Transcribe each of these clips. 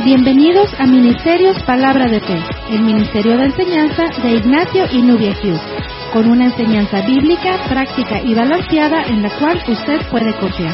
Bienvenidos a Ministerios Palabra de Fe, el ministerio de enseñanza de Ignacio y Nubia Hughes, con una enseñanza bíblica, práctica y balanceada en la cual usted puede confiar.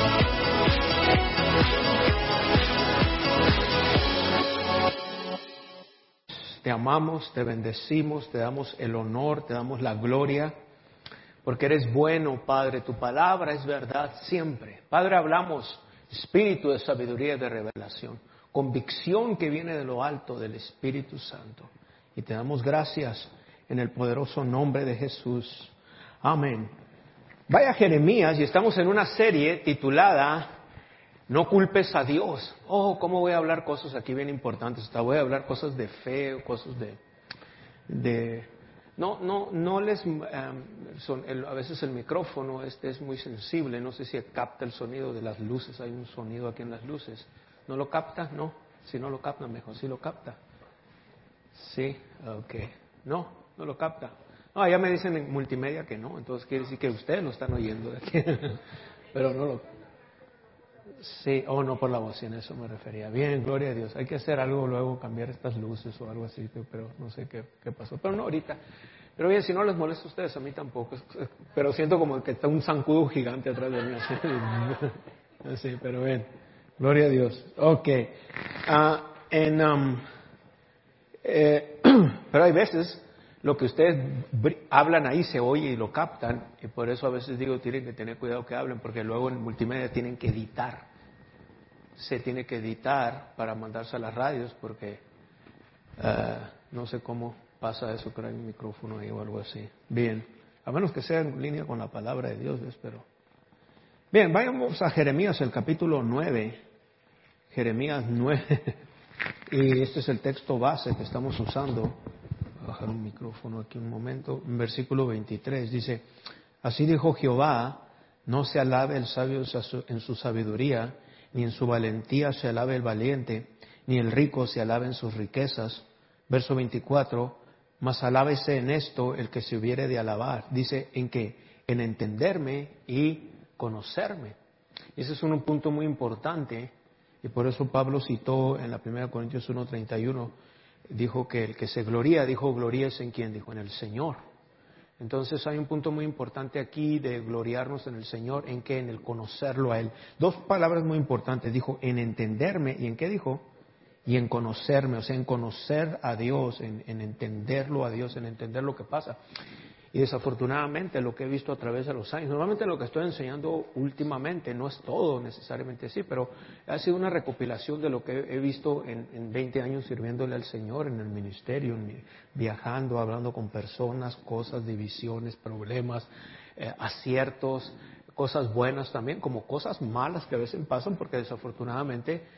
Te amamos, te bendecimos, te damos el honor, te damos la gloria, porque eres bueno, Padre. Tu palabra es verdad siempre. Padre, hablamos espíritu de sabiduría y de revelación, convicción que viene de lo alto del Espíritu Santo. Y te damos gracias en el poderoso nombre de Jesús. Amén. Vaya Jeremías, y estamos en una serie titulada No culpes a Dios. Oh, ¿cómo voy a hablar cosas aquí bien importantes? Hasta voy a hablar cosas de fe, cosas no les a veces el micrófono es muy sensible, no sé si capta el sonido de las luces, hay un sonido aquí en las luces. ¿No lo capta? No. Si no lo capta, mejor si lo capta. Sí, ok. No lo capta. No, ya me dicen en multimedia que no, entonces quiere decir que ustedes lo están oyendo de aquí. Pero no lo. Sí, no por la bocina, eso me refería. Bien, gloria a Dios. Hay que hacer algo luego, cambiar estas luces o algo así, pero no sé qué pasó. Pero no ahorita. Pero bien, si no les molesta a ustedes, a mí tampoco. Pero siento como que está un zancudo gigante atrás de mí. Así, pero bien. Gloria a Dios. Ok. Pero hay veces lo que ustedes hablan ahí se oye y lo captan, y por eso a veces digo, tienen que tener cuidado que hablen, porque luego en multimedia tienen que editar. Se tiene que editar para mandarse a las radios, porque no sé cómo pasa eso, pero hay un micrófono ahí o algo así. Bien, a menos que sea en línea con la palabra de Dios, espero. Bien, vayamos a Jeremías, el capítulo 9. Jeremías 9. Y este es el texto base que estamos usando. Voy a bajar un micrófono aquí un momento. En versículo 23 dice: Así dijo Jehová, no se alabe el sabio en su sabiduría, ni en su valentía se alabe el valiente, ni el rico se alabe en sus riquezas. Verso 24, mas alábese en esto el que se hubiere de alabar. Dice, ¿en qué? En entenderme y conocerme. Ese es un punto muy importante, y por eso Pablo citó en la 1 Corintios 1:31, dijo que el que se gloría, gloríese en quién, dijo, en el Señor. Entonces hay un punto muy importante aquí de gloriarnos en el Señor, ¿en qué? En el conocerlo a Él. Dos palabras muy importantes, dijo, en entenderme, ¿y en qué dijo? Y en conocerme, o sea, en conocer a Dios, en entenderlo a Dios, en entender lo que pasa. Y desafortunadamente lo que he visto a través de los años, normalmente lo que estoy enseñando últimamente no es todo necesariamente así, pero ha sido una recopilación de lo que he visto en 20 años sirviéndole al Señor en el ministerio, viajando, hablando con personas, cosas, divisiones, problemas, aciertos, cosas buenas también, como cosas malas que a veces pasan, porque desafortunadamente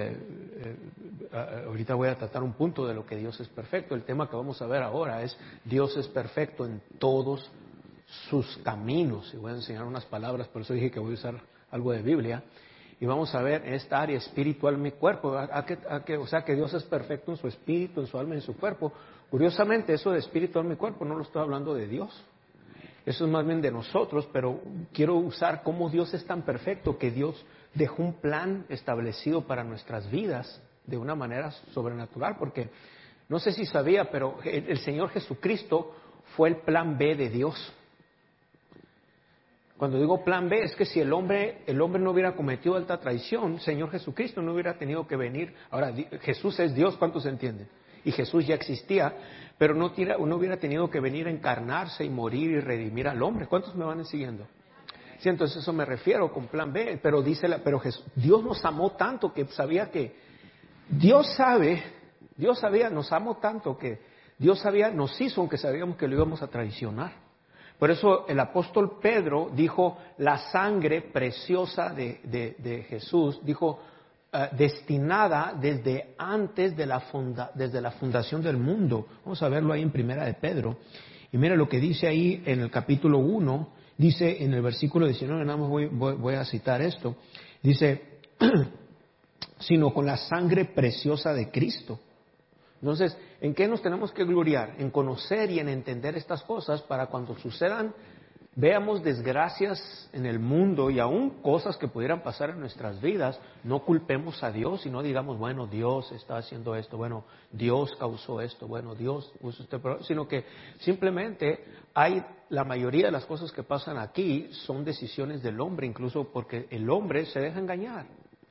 ahorita voy a tratar un punto de lo que Dios es perfecto. El tema que vamos a ver ahora es Dios es perfecto en todos sus caminos, y voy a enseñar unas palabras, por eso dije que voy a usar algo de Biblia, y vamos a ver en esta área espiritual mi cuerpo, o sea que Dios es perfecto en su espíritu, en su alma y en su cuerpo. Curiosamente, eso de espiritual mi cuerpo no lo estoy hablando de Dios, eso es más bien de nosotros, pero quiero usar cómo Dios es tan perfecto que Dios dejó un plan establecido para nuestras vidas de una manera sobrenatural, porque no sé si sabía, pero el Señor Jesucristo fue el plan B de Dios. Cuando digo plan B, es que si el hombre no hubiera cometido alta traición, Señor Jesucristo no hubiera tenido que venir. Ahora, Jesús es Dios, ¿cuántos entienden? Y Jesús ya existía, pero no hubiera tenido que venir a encarnarse y morir y redimir al hombre. ¿Cuántos me van siguiendo? Sí, entonces eso me refiero con plan B, pero Dios nos amó tanto que sabía que Dios sabía, nos amó tanto que Dios sabía, nos hizo aunque sabíamos que lo íbamos a traicionar. Por eso el apóstol Pedro dijo, la sangre preciosa de Jesús, dijo, destinada desde antes desde la fundación del mundo. Vamos a verlo ahí en Primera de Pedro. Y mira lo que dice ahí en el capítulo 1, dice en el versículo 19, nada más voy a citar esto, dice, sino con la sangre preciosa de Cristo. Entonces, ¿en qué nos tenemos que gloriar? En conocer y en entender estas cosas para cuando sucedan veamos desgracias en el mundo y aún cosas que pudieran pasar en nuestras vidas, no culpemos a Dios y no digamos, bueno, Dios está haciendo esto, bueno, Dios causó esto, bueno, Dios puso este problema, sino que simplemente la mayoría de las cosas que pasan aquí son decisiones del hombre, incluso porque el hombre se deja engañar.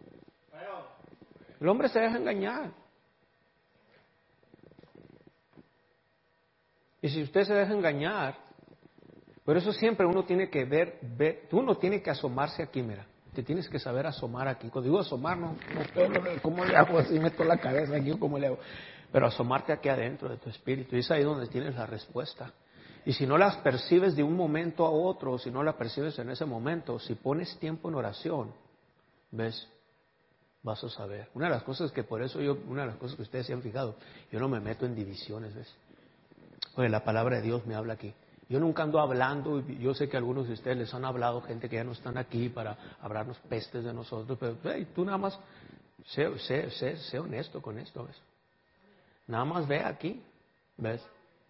El hombre se deja engañar. Y si usted se deja engañar, por eso siempre uno tiene que uno tiene que asomarse aquí, mira. Te tienes que saber asomar aquí. Cuando digo asomar, no, ¿cómo le hago? Así meto la cabeza aquí, ¿cómo le hago? Pero asomarte aquí adentro de tu espíritu. Y es ahí donde tienes la respuesta. Y si no las percibes de un momento a otro, si no la percibes en ese momento, si pones tiempo en oración, ¿ves? Vas a saber. Una de las cosas que ustedes se han fijado, yo no me meto en divisiones, ¿ves? Porque la palabra de Dios me habla aquí. Yo nunca ando hablando, yo sé que algunos de ustedes les han hablado, gente que ya no están aquí para hablarnos pestes de nosotros, pero hey, tú nada más sé honesto con esto, ¿ves? Nada más ve aquí, ¿ves?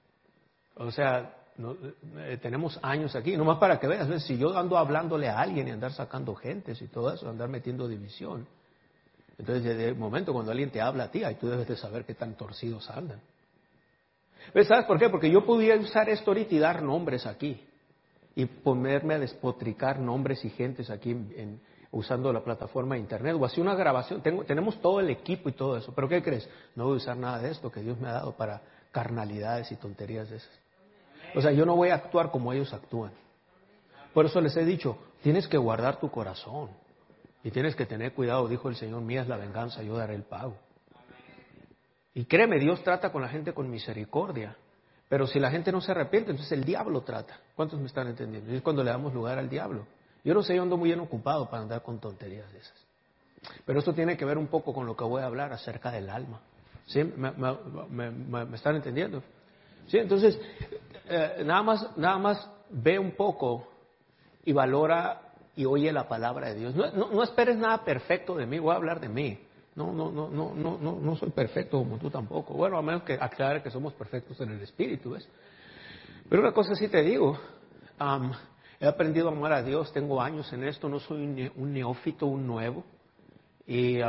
O sea, tenemos años aquí, nomás para que veas, ¿ves? Si yo ando hablándole a alguien y andar sacando gentes y todo eso, andar metiendo división, entonces desde el momento cuando alguien te habla a ti, ahí tú debes de saber qué tan torcidos andan. ¿Sabes por qué? Porque yo podía usar esto ahorita y dar nombres aquí y ponerme a despotricar nombres y gentes aquí usando la plataforma de internet o así una grabación. Tenemos todo el equipo y todo eso, pero ¿qué crees? No voy a usar nada de esto que Dios me ha dado para carnalidades y tonterías de esas. O sea, yo no voy a actuar como ellos actúan. Por eso les he dicho, tienes que guardar tu corazón y tienes que tener cuidado. Dijo el Señor, mía es la venganza, yo daré el pago. Y créeme, Dios trata con la gente con misericordia. Pero si la gente no se arrepiente, entonces el diablo trata. ¿Cuántos me están entendiendo? Y es cuando le damos lugar al diablo. Yo no sé, yo ando muy bien ocupado para andar con tonterías de esas. Pero esto tiene que ver un poco con lo que voy a hablar acerca del alma. ¿Sí? ¿Me están entendiendo? Sí, entonces, nada más ve un poco y valora y oye la palabra de Dios. No esperes nada perfecto de mí, voy a hablar de mí. No soy perfecto como tú tampoco. Bueno, a menos que aclare que somos perfectos en el espíritu, ¿ves? Pero una cosa sí te digo, he aprendido a amar a Dios, tengo años en esto, no soy un neófito, un nuevo, y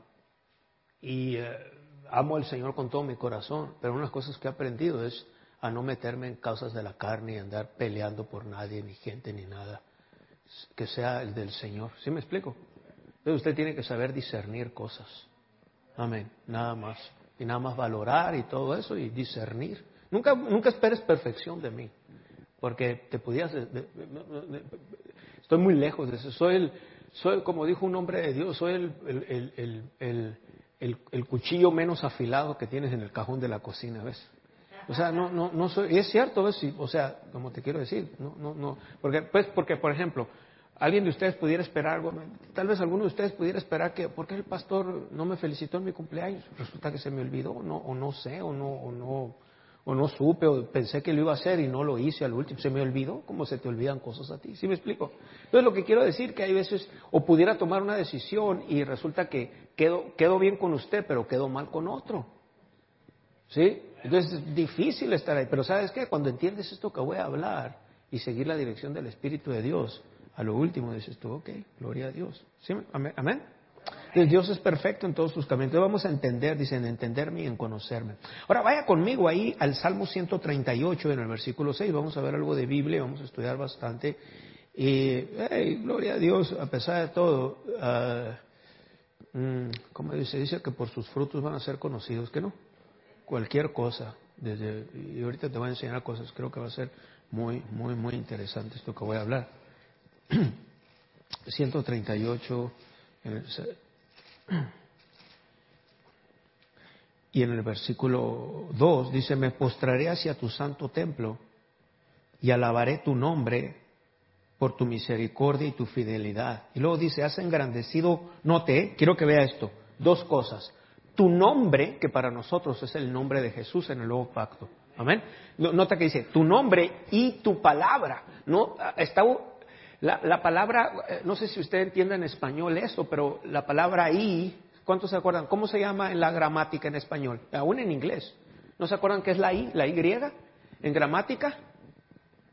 amo al Señor con todo mi corazón, pero una de las cosas que he aprendido es a no meterme en causas de la carne y andar peleando por nadie, ni gente, ni nada, que sea el del Señor. ¿Sí me explico? Entonces usted tiene que saber discernir cosas. Amén. Nada más. Y nada más valorar y todo eso y discernir. Nunca esperes perfección de mí. Porque te podías... estoy muy lejos de eso. Soy como dijo un hombre de Dios, soy el cuchillo menos afilado que tienes en el cajón de la cocina, ¿ves? O sea, no soy... Y es cierto, ¿ves? O sea, como te quiero decir, no. Porque, por ejemplo... Alguien de ustedes pudiera esperar algo, tal vez alguno de ustedes pudiera esperar que, ¿por qué el pastor no me felicitó en mi cumpleaños? Resulta que se me olvidó, o no sé, o no supe, o pensé que lo iba a hacer y no lo hice al último, se me olvidó, como se te olvidan cosas a ti, ¿sí me explico? Entonces lo que quiero decir que hay veces, o pudiera tomar una decisión y resulta que quedo bien con usted, pero quedo mal con otro, ¿sí? Entonces es difícil estar ahí, pero ¿sabes qué? Cuando entiendes esto que voy a hablar y seguir la dirección del Espíritu de Dios, a lo último dices tú, ok, gloria a Dios. ¿Sí? Amén. Entonces Dios es perfecto en todos sus caminos. Entonces vamos a entender, dicen, entenderme y en conocerme. Ahora vaya conmigo ahí al Salmo 138 en el versículo 6. Vamos a ver algo de Biblia, vamos a estudiar bastante. Y, gloria a Dios, a pesar de todo, ¿cómo dice? Dice que por sus frutos van a ser conocidos, ¿que no? Cualquier cosa. Y ahorita te voy a enseñar cosas, creo que va a ser muy, muy, muy interesante esto que voy a hablar. 138 y en el versículo 2 dice, me postraré hacia tu santo templo y alabaré tu nombre por tu misericordia y tu fidelidad. Y luego dice, has engrandecido, note, quiero que vea esto, dos cosas, tu nombre, que para nosotros es el nombre de Jesús en el nuevo pacto, amén. Nota que dice, tu nombre y tu palabra, no está... La palabra, no sé si usted entiende en español eso, pero la palabra y, ¿cuántos se acuerdan? ¿Cómo se llama en la gramática en español? Aún en inglés. ¿No se acuerdan qué es la y griega en gramática?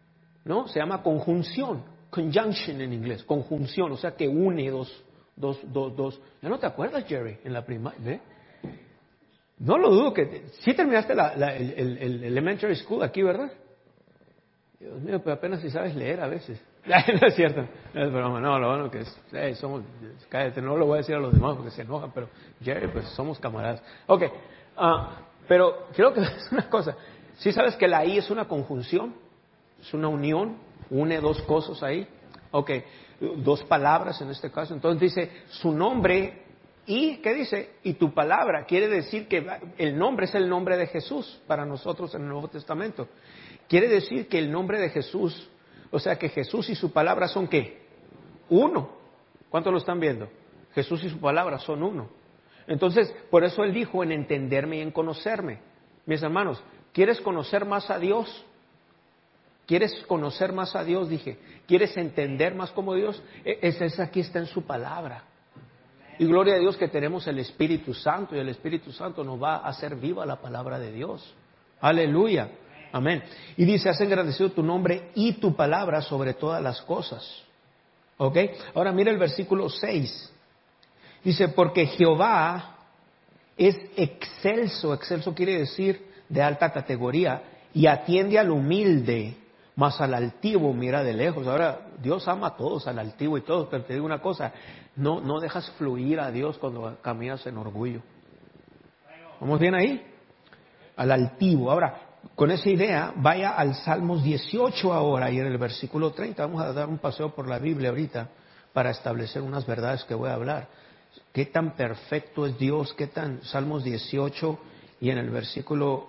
¿no? Se llama conjunción, conjunction en inglés, conjunción, o sea que une dos. ¿Ya no te acuerdas, Jerry, en la primaria? ¿Ve? No lo dudo que... Sí terminaste el elementary school aquí, ¿verdad? Dios mío, pero apenas si sabes leer a veces. No es cierto, no es broma, no, lo bueno que es, cállate, no lo voy a decir a los demás porque se enojan, pero Jerry, pues somos camaradas. Ok, pero creo que es una cosa, ¿sí sabes que la I es una conjunción? Es una unión, une dos cosas ahí. Ok, dos palabras en este caso, entonces dice su nombre y, ¿qué dice? Y tu palabra, quiere decir que el nombre es el nombre de Jesús para nosotros en el Nuevo Testamento. Quiere decir que el nombre de Jesús, o sea que Jesús y su palabra son ¿qué? Uno. ¿Cuántos lo están viendo? Jesús y su palabra son uno. Entonces, por eso Él dijo en entenderme y en conocerme. Mis hermanos, ¿quieres conocer más a Dios? ¿Quieres conocer más a Dios? Dije, ¿quieres entender más como Dios? Aquí está en su palabra. Y gloria a Dios que tenemos el Espíritu Santo y el Espíritu Santo nos va a hacer viva la palabra de Dios. Aleluya. Amén. Y dice, has engrandecido tu nombre y tu palabra sobre todas las cosas. ¿Ok? Ahora mira el versículo 6. Dice, porque Jehová es excelso. Excelso quiere decir de alta categoría. Y atiende al humilde, mas al altivo mira de lejos. Ahora, Dios ama a todos, al altivo y todos. Pero te digo una cosa, no dejas fluir a Dios cuando caminas en orgullo. ¿Vamos bien ahí? Al altivo. Ahora, con esa idea, vaya al Salmos 18 ahora y en el versículo 30. Vamos a dar un paseo por la Biblia ahorita para establecer unas verdades que voy a hablar. ¿Qué tan perfecto es Dios? ¿Qué tan? Salmos 18 y en el versículo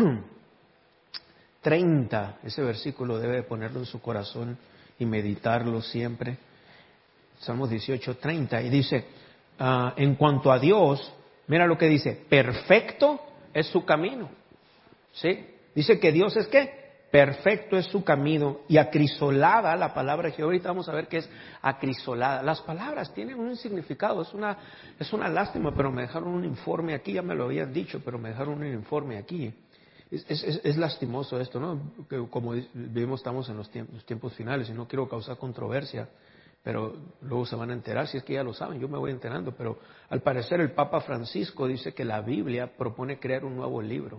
30. Ese versículo debe ponerlo en su corazón y meditarlo siempre. Salmos 18, 30. Y dice, en cuanto a Dios, mira lo que dice, perfecto es su camino. ¿Sí? Dice que Dios es ¿qué? Perfecto es su camino y acrisolada la palabra que ahorita vamos a ver qué es acrisolada. Las palabras tienen un significado, es una lástima, pero me dejaron un informe aquí, ya me lo habían dicho, pero me dejaron un informe aquí. Es lastimoso esto, ¿no? Que como vimos estamos en los tiempos finales y no quiero causar controversia, pero luego se van a enterar, si es que ya lo saben, yo me voy enterando, pero al parecer el Papa Francisco dice que la Biblia propone crear un nuevo libro.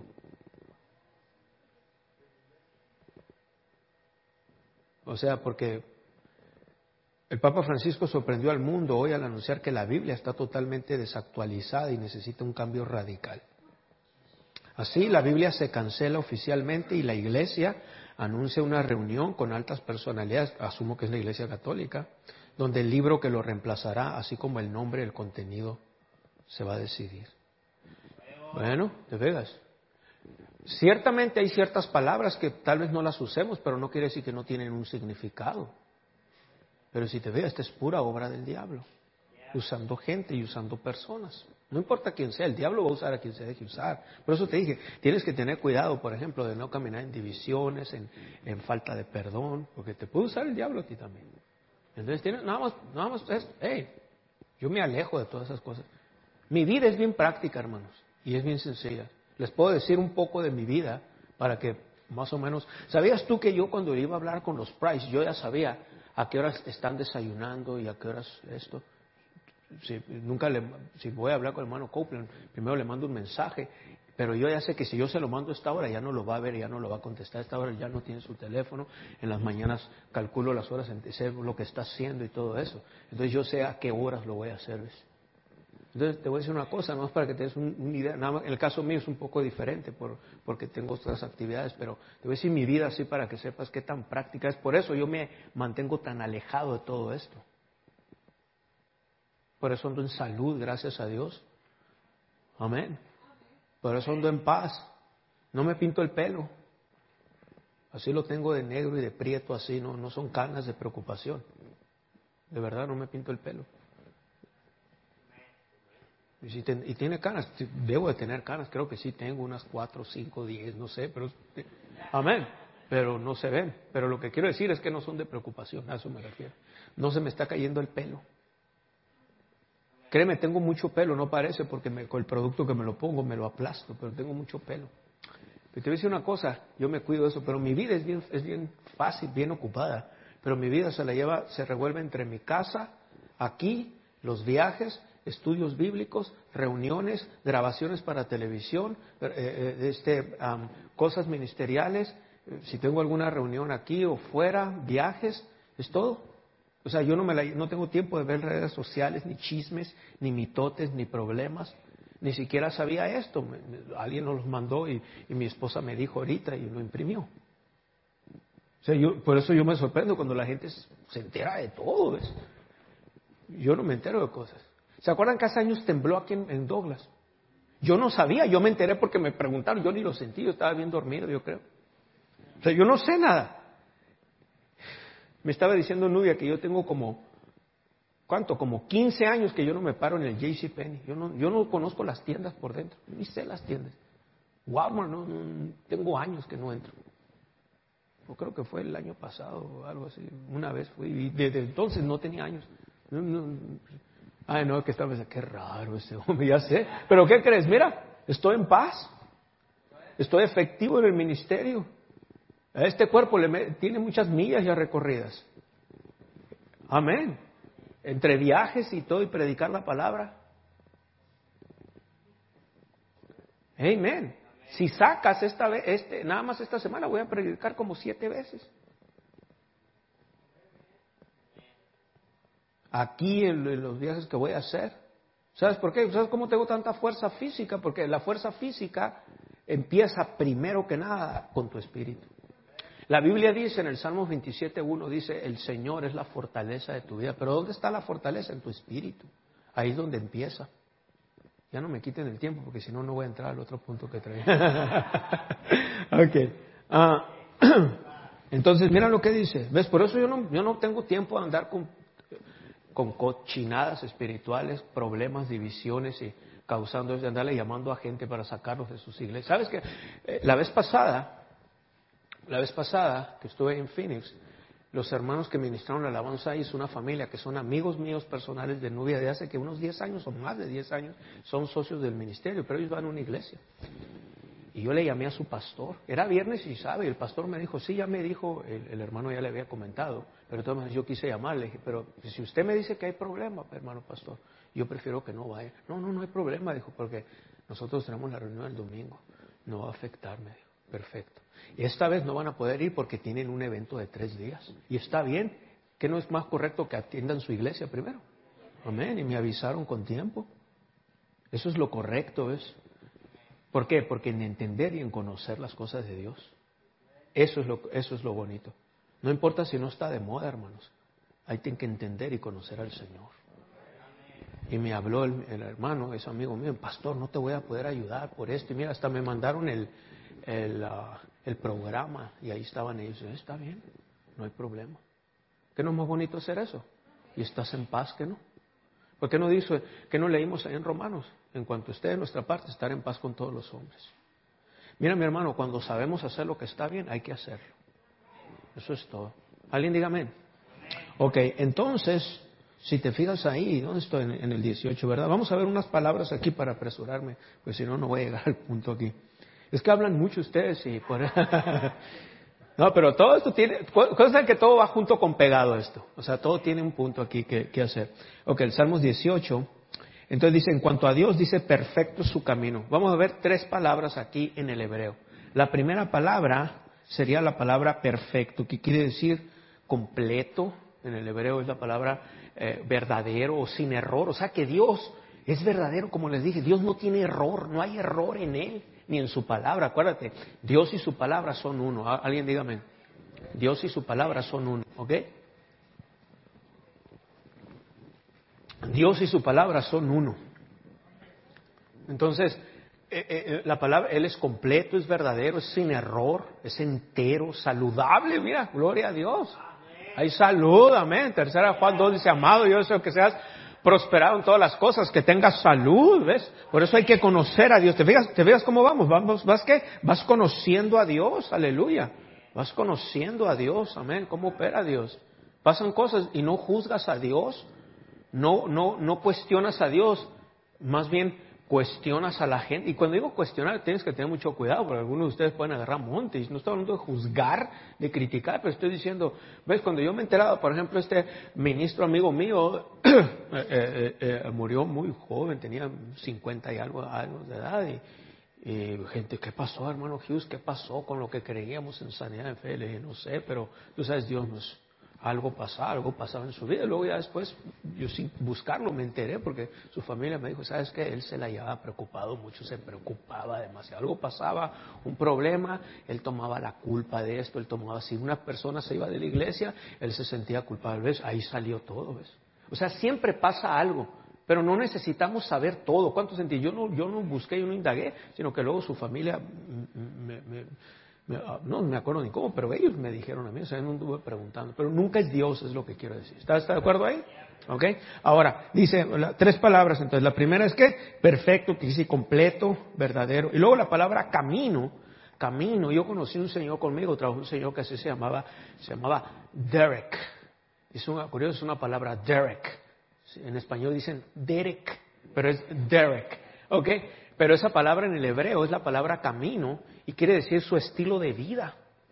O sea, porque el Papa Francisco sorprendió al mundo hoy al anunciar que la Biblia está totalmente desactualizada y necesita un cambio radical. Así, la Biblia se cancela oficialmente y la Iglesia anuncia una reunión con altas personalidades, asumo que es la Iglesia Católica, donde el libro que lo reemplazará, así como el nombre y el contenido, se va a decidir. Bueno, ¿te veas? Ciertamente hay ciertas palabras que tal vez no las usemos, pero no quiere decir que no tienen un significado. Pero si te veas, esta es pura obra del diablo, usando gente y usando personas. No importa quién sea, el diablo va a usar a quien se deje usar. Por eso te dije, tienes que tener cuidado, por ejemplo, de no caminar en divisiones, en falta de perdón, porque te puede usar el diablo a ti también. Entonces, nada más, yo me alejo de todas esas cosas. Mi vida es bien práctica, hermanos, y es bien sencilla. Les puedo decir un poco de mi vida para que más o menos... ¿Sabías tú que yo cuando iba a hablar con los Price, yo ya sabía a qué horas están desayunando y a qué horas esto? Si voy a hablar con el hermano Copeland, primero le mando un mensaje, pero yo ya sé que si yo se lo mando a esta hora ya no lo va a ver, ya no lo va a contestar a esta hora, ya no tiene su teléfono, en las mañanas calculo las horas, sé lo que está haciendo y todo eso, entonces yo sé a qué horas lo voy a hacer, ¿ves? Entonces te voy a decir una cosa, no es para que te des una idea, nada más, en el caso mío es un poco diferente porque tengo otras actividades, pero te voy a decir mi vida así para que sepas qué tan práctica es, por eso yo me mantengo tan alejado de todo esto. Por eso ando en salud, gracias a Dios. Amén. Por eso ando en paz. No me pinto el pelo. Así lo tengo de negro y de prieto, así, no son canas de preocupación. De verdad, no me pinto el pelo. Y tiene canas, debo de tener canas, creo que sí tengo unas 4, 5, 10, no sé, pero... Amén. Pero no se ven. Pero lo que quiero decir es que no son de preocupación, a eso me refiero. No se me está cayendo el pelo. Créeme, tengo mucho pelo, no parece porque con el producto que me lo pongo me lo aplasto, pero tengo mucho pelo. Y te voy a decir una cosa, yo me cuido de eso, pero mi vida es bien fácil, bien ocupada. Pero mi vida se revuelve entre mi casa, aquí, los viajes, estudios bíblicos, reuniones, grabaciones para televisión, cosas ministeriales, si tengo alguna reunión aquí o fuera, viajes, es todo. O sea, yo no tengo tiempo de ver redes sociales, ni chismes, ni mitotes, ni problemas. Ni siquiera sabía esto. Alguien nos los mandó y mi esposa me dijo ahorita y lo imprimió. O sea, por eso yo me sorprendo cuando la gente se entera de todo. ¿Ves? Yo no me entero de cosas. ¿Se acuerdan que hace años tembló aquí en Douglas? Yo no sabía, yo me enteré porque me preguntaron, yo ni lo sentí, yo estaba bien dormido, yo creo. O sea, yo no sé nada. Me estaba diciendo Nubia que yo tengo como 15 años que yo no me paro en el JCPenney. Yo no conozco las tiendas por dentro, ni sé las tiendas. Walmart, no, tengo años que no entro. Yo creo que fue el año pasado o algo así. Una vez fui y desde entonces no tenía años. Que estaba pensando, qué raro ese hombre, ya sé. Pero ¿qué crees? Mira, estoy en paz. Estoy efectivo en el ministerio. Este cuerpo tiene muchas millas ya recorridas. Amén. Entre viajes y todo y predicar la palabra. Amén. Si sacas esta vez, nada más esta semana voy a predicar como 7 veces. Aquí en los viajes que voy a hacer. ¿Sabes por qué? ¿Sabes cómo tengo tanta fuerza física? Porque la fuerza física empieza primero que nada con tu espíritu. La Biblia dice en el Salmo 27:1, dice, el Señor es la fortaleza de tu vida. Pero ¿dónde está la fortaleza? En tu espíritu. Ahí es donde empieza. Ya no me quiten el tiempo porque si no, no voy a entrar al otro punto que traía. Ok. Entonces, mira lo que dice. ¿Ves? Por eso yo no tengo tiempo de andar con cochinadas espirituales, problemas, divisiones y causando eso de andarle llamando a gente para sacarlos de sus iglesias. ¿Sabes qué? La vez pasada que estuve en Phoenix, los hermanos que ministraron la alabanza ahí es una familia que son amigos míos personales de Nubia de hace que unos 10 años o más de 10 años, son socios del ministerio, pero ellos van a una iglesia. Y yo le llamé a su pastor, era viernes y sábado, y el pastor me dijo, sí, ya me dijo, el hermano ya le había comentado, pero entonces yo quise llamarle, dije, pero si usted me dice que hay problema, hermano pastor, yo prefiero que no vaya. No hay problema, dijo, porque nosotros tenemos la reunión el domingo, no va a afectarme, dijo, perfecto. Y esta vez no van a poder ir porque tienen un evento de 3 días. Y está bien, que no es más correcto que atiendan su iglesia primero. Amén, y me avisaron con tiempo. Eso es lo correcto, ¿ves? ¿Por qué? Porque en entender y en conocer las cosas de Dios. Eso es lo bonito. No importa si no está de moda, hermanos. Hay que entender y conocer al Señor. Y me habló el hermano, ese amigo mío, pastor, no te voy a poder ayudar por esto. Y mira, hasta me mandaron el programa y ahí estaban ellos. Está bien, no hay problema. ¿Qué no es más bonito hacer eso? Y estás en paz, ¿que no? ¿Por qué no dice, que no leímos ahí en Romanos? En cuanto esté de nuestra parte, estar en paz con todos los hombres. Mira, mi hermano, cuando sabemos hacer lo que está bien, hay que hacerlo. Eso es todo. ¿Alguien diga amén? Ok, entonces, si te fijas ahí, ¿dónde estoy? En el 18, ¿verdad? Vamos a ver unas palabras aquí para apresurarme, pues si no, no voy a llegar al punto aquí. Es que hablan mucho ustedes y por... No, pero todo esto tiene... Cosa que todo va junto con pegado esto. O sea, todo tiene un punto aquí que hacer. Ok, el Salmos 18. Entonces dice, en cuanto a Dios, dice, perfecto es su camino. Vamos a ver 3 palabras aquí en el hebreo. La primera palabra sería la palabra perfecto, que quiere decir completo. En el hebreo es la palabra verdadero o sin error. O sea que Dios es verdadero, como les dije. Dios no tiene error, no hay error en Él, ni en su palabra. Acuérdate, Dios y su palabra son uno. Alguien dígame, Dios y su palabra son uno, ¿ok? Dios y su palabra son uno. Entonces, la palabra, Él es completo, es verdadero, es sin error, es entero, saludable. Mira, gloria a Dios. Hay salud, amén. 3 Juan 2 dice, amado, yo deseo que seas prosperado en todas las cosas, que tengas salud, ¿ves? Por eso hay que conocer a Dios. ¿Te fijas cómo vamos? ¿Vas conociendo a Dios? Aleluya. Vas conociendo a Dios, amén. ¿Cómo opera Dios? Pasan cosas y no juzgas a Dios. No cuestionas a Dios, más bien cuestionas a la gente. Y cuando digo cuestionar, tienes que tener mucho cuidado, porque algunos de ustedes pueden agarrar montes. No estoy hablando de juzgar, de criticar, pero estoy diciendo, ves, cuando yo me enteraba, por ejemplo, este ministro amigo mío murió muy joven, tenía 50 y algo años de edad, y gente, ¿qué pasó, hermano Hughes? ¿Qué pasó con lo que creíamos en sanidad de fe? Le dije, no sé, pero tú sabes, Dios nos... algo pasaba en su vida. Y luego ya después, yo sin buscarlo me enteré, porque su familia me dijo, ¿sabes qué? Él se la llevaba preocupado mucho, se preocupaba demasiado. Algo pasaba, un problema, él tomaba la culpa de esto, él tomaba, si una persona se iba de la iglesia, él se sentía culpable, ¿ves? Ahí salió todo, ¿ves? O sea, siempre pasa algo, pero no necesitamos saber todo. ¿Cuánto sentí? Yo no busqué, yo no indagué, sino que luego su familia no me acuerdo ni cómo, pero ellos me dijeron a mí, o sea, no anduve preguntando, pero nunca es Dios, es lo que quiero decir. ¿Está de acuerdo ahí? ¿Ok? Ahora, dice 3 palabras, entonces, la primera es que perfecto, que dice completo, verdadero, y luego la palabra camino, yo conocí un señor conmigo, trabajó un señor que así se llamaba Derek, curioso, es una palabra Derek, en español dicen Derek, pero es Derek, ¿ok? Pero esa palabra en el hebreo es la palabra camino y quiere decir su estilo de vida.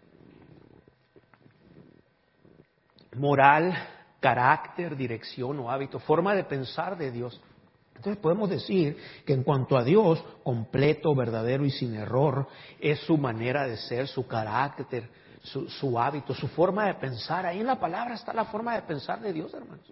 Moral, carácter, dirección o hábito, forma de pensar de Dios. Entonces podemos decir que en cuanto a Dios, completo, verdadero y sin error, es su manera de ser, su carácter, su hábito, su forma de pensar. Ahí en la palabra está la forma de pensar de Dios, hermanos.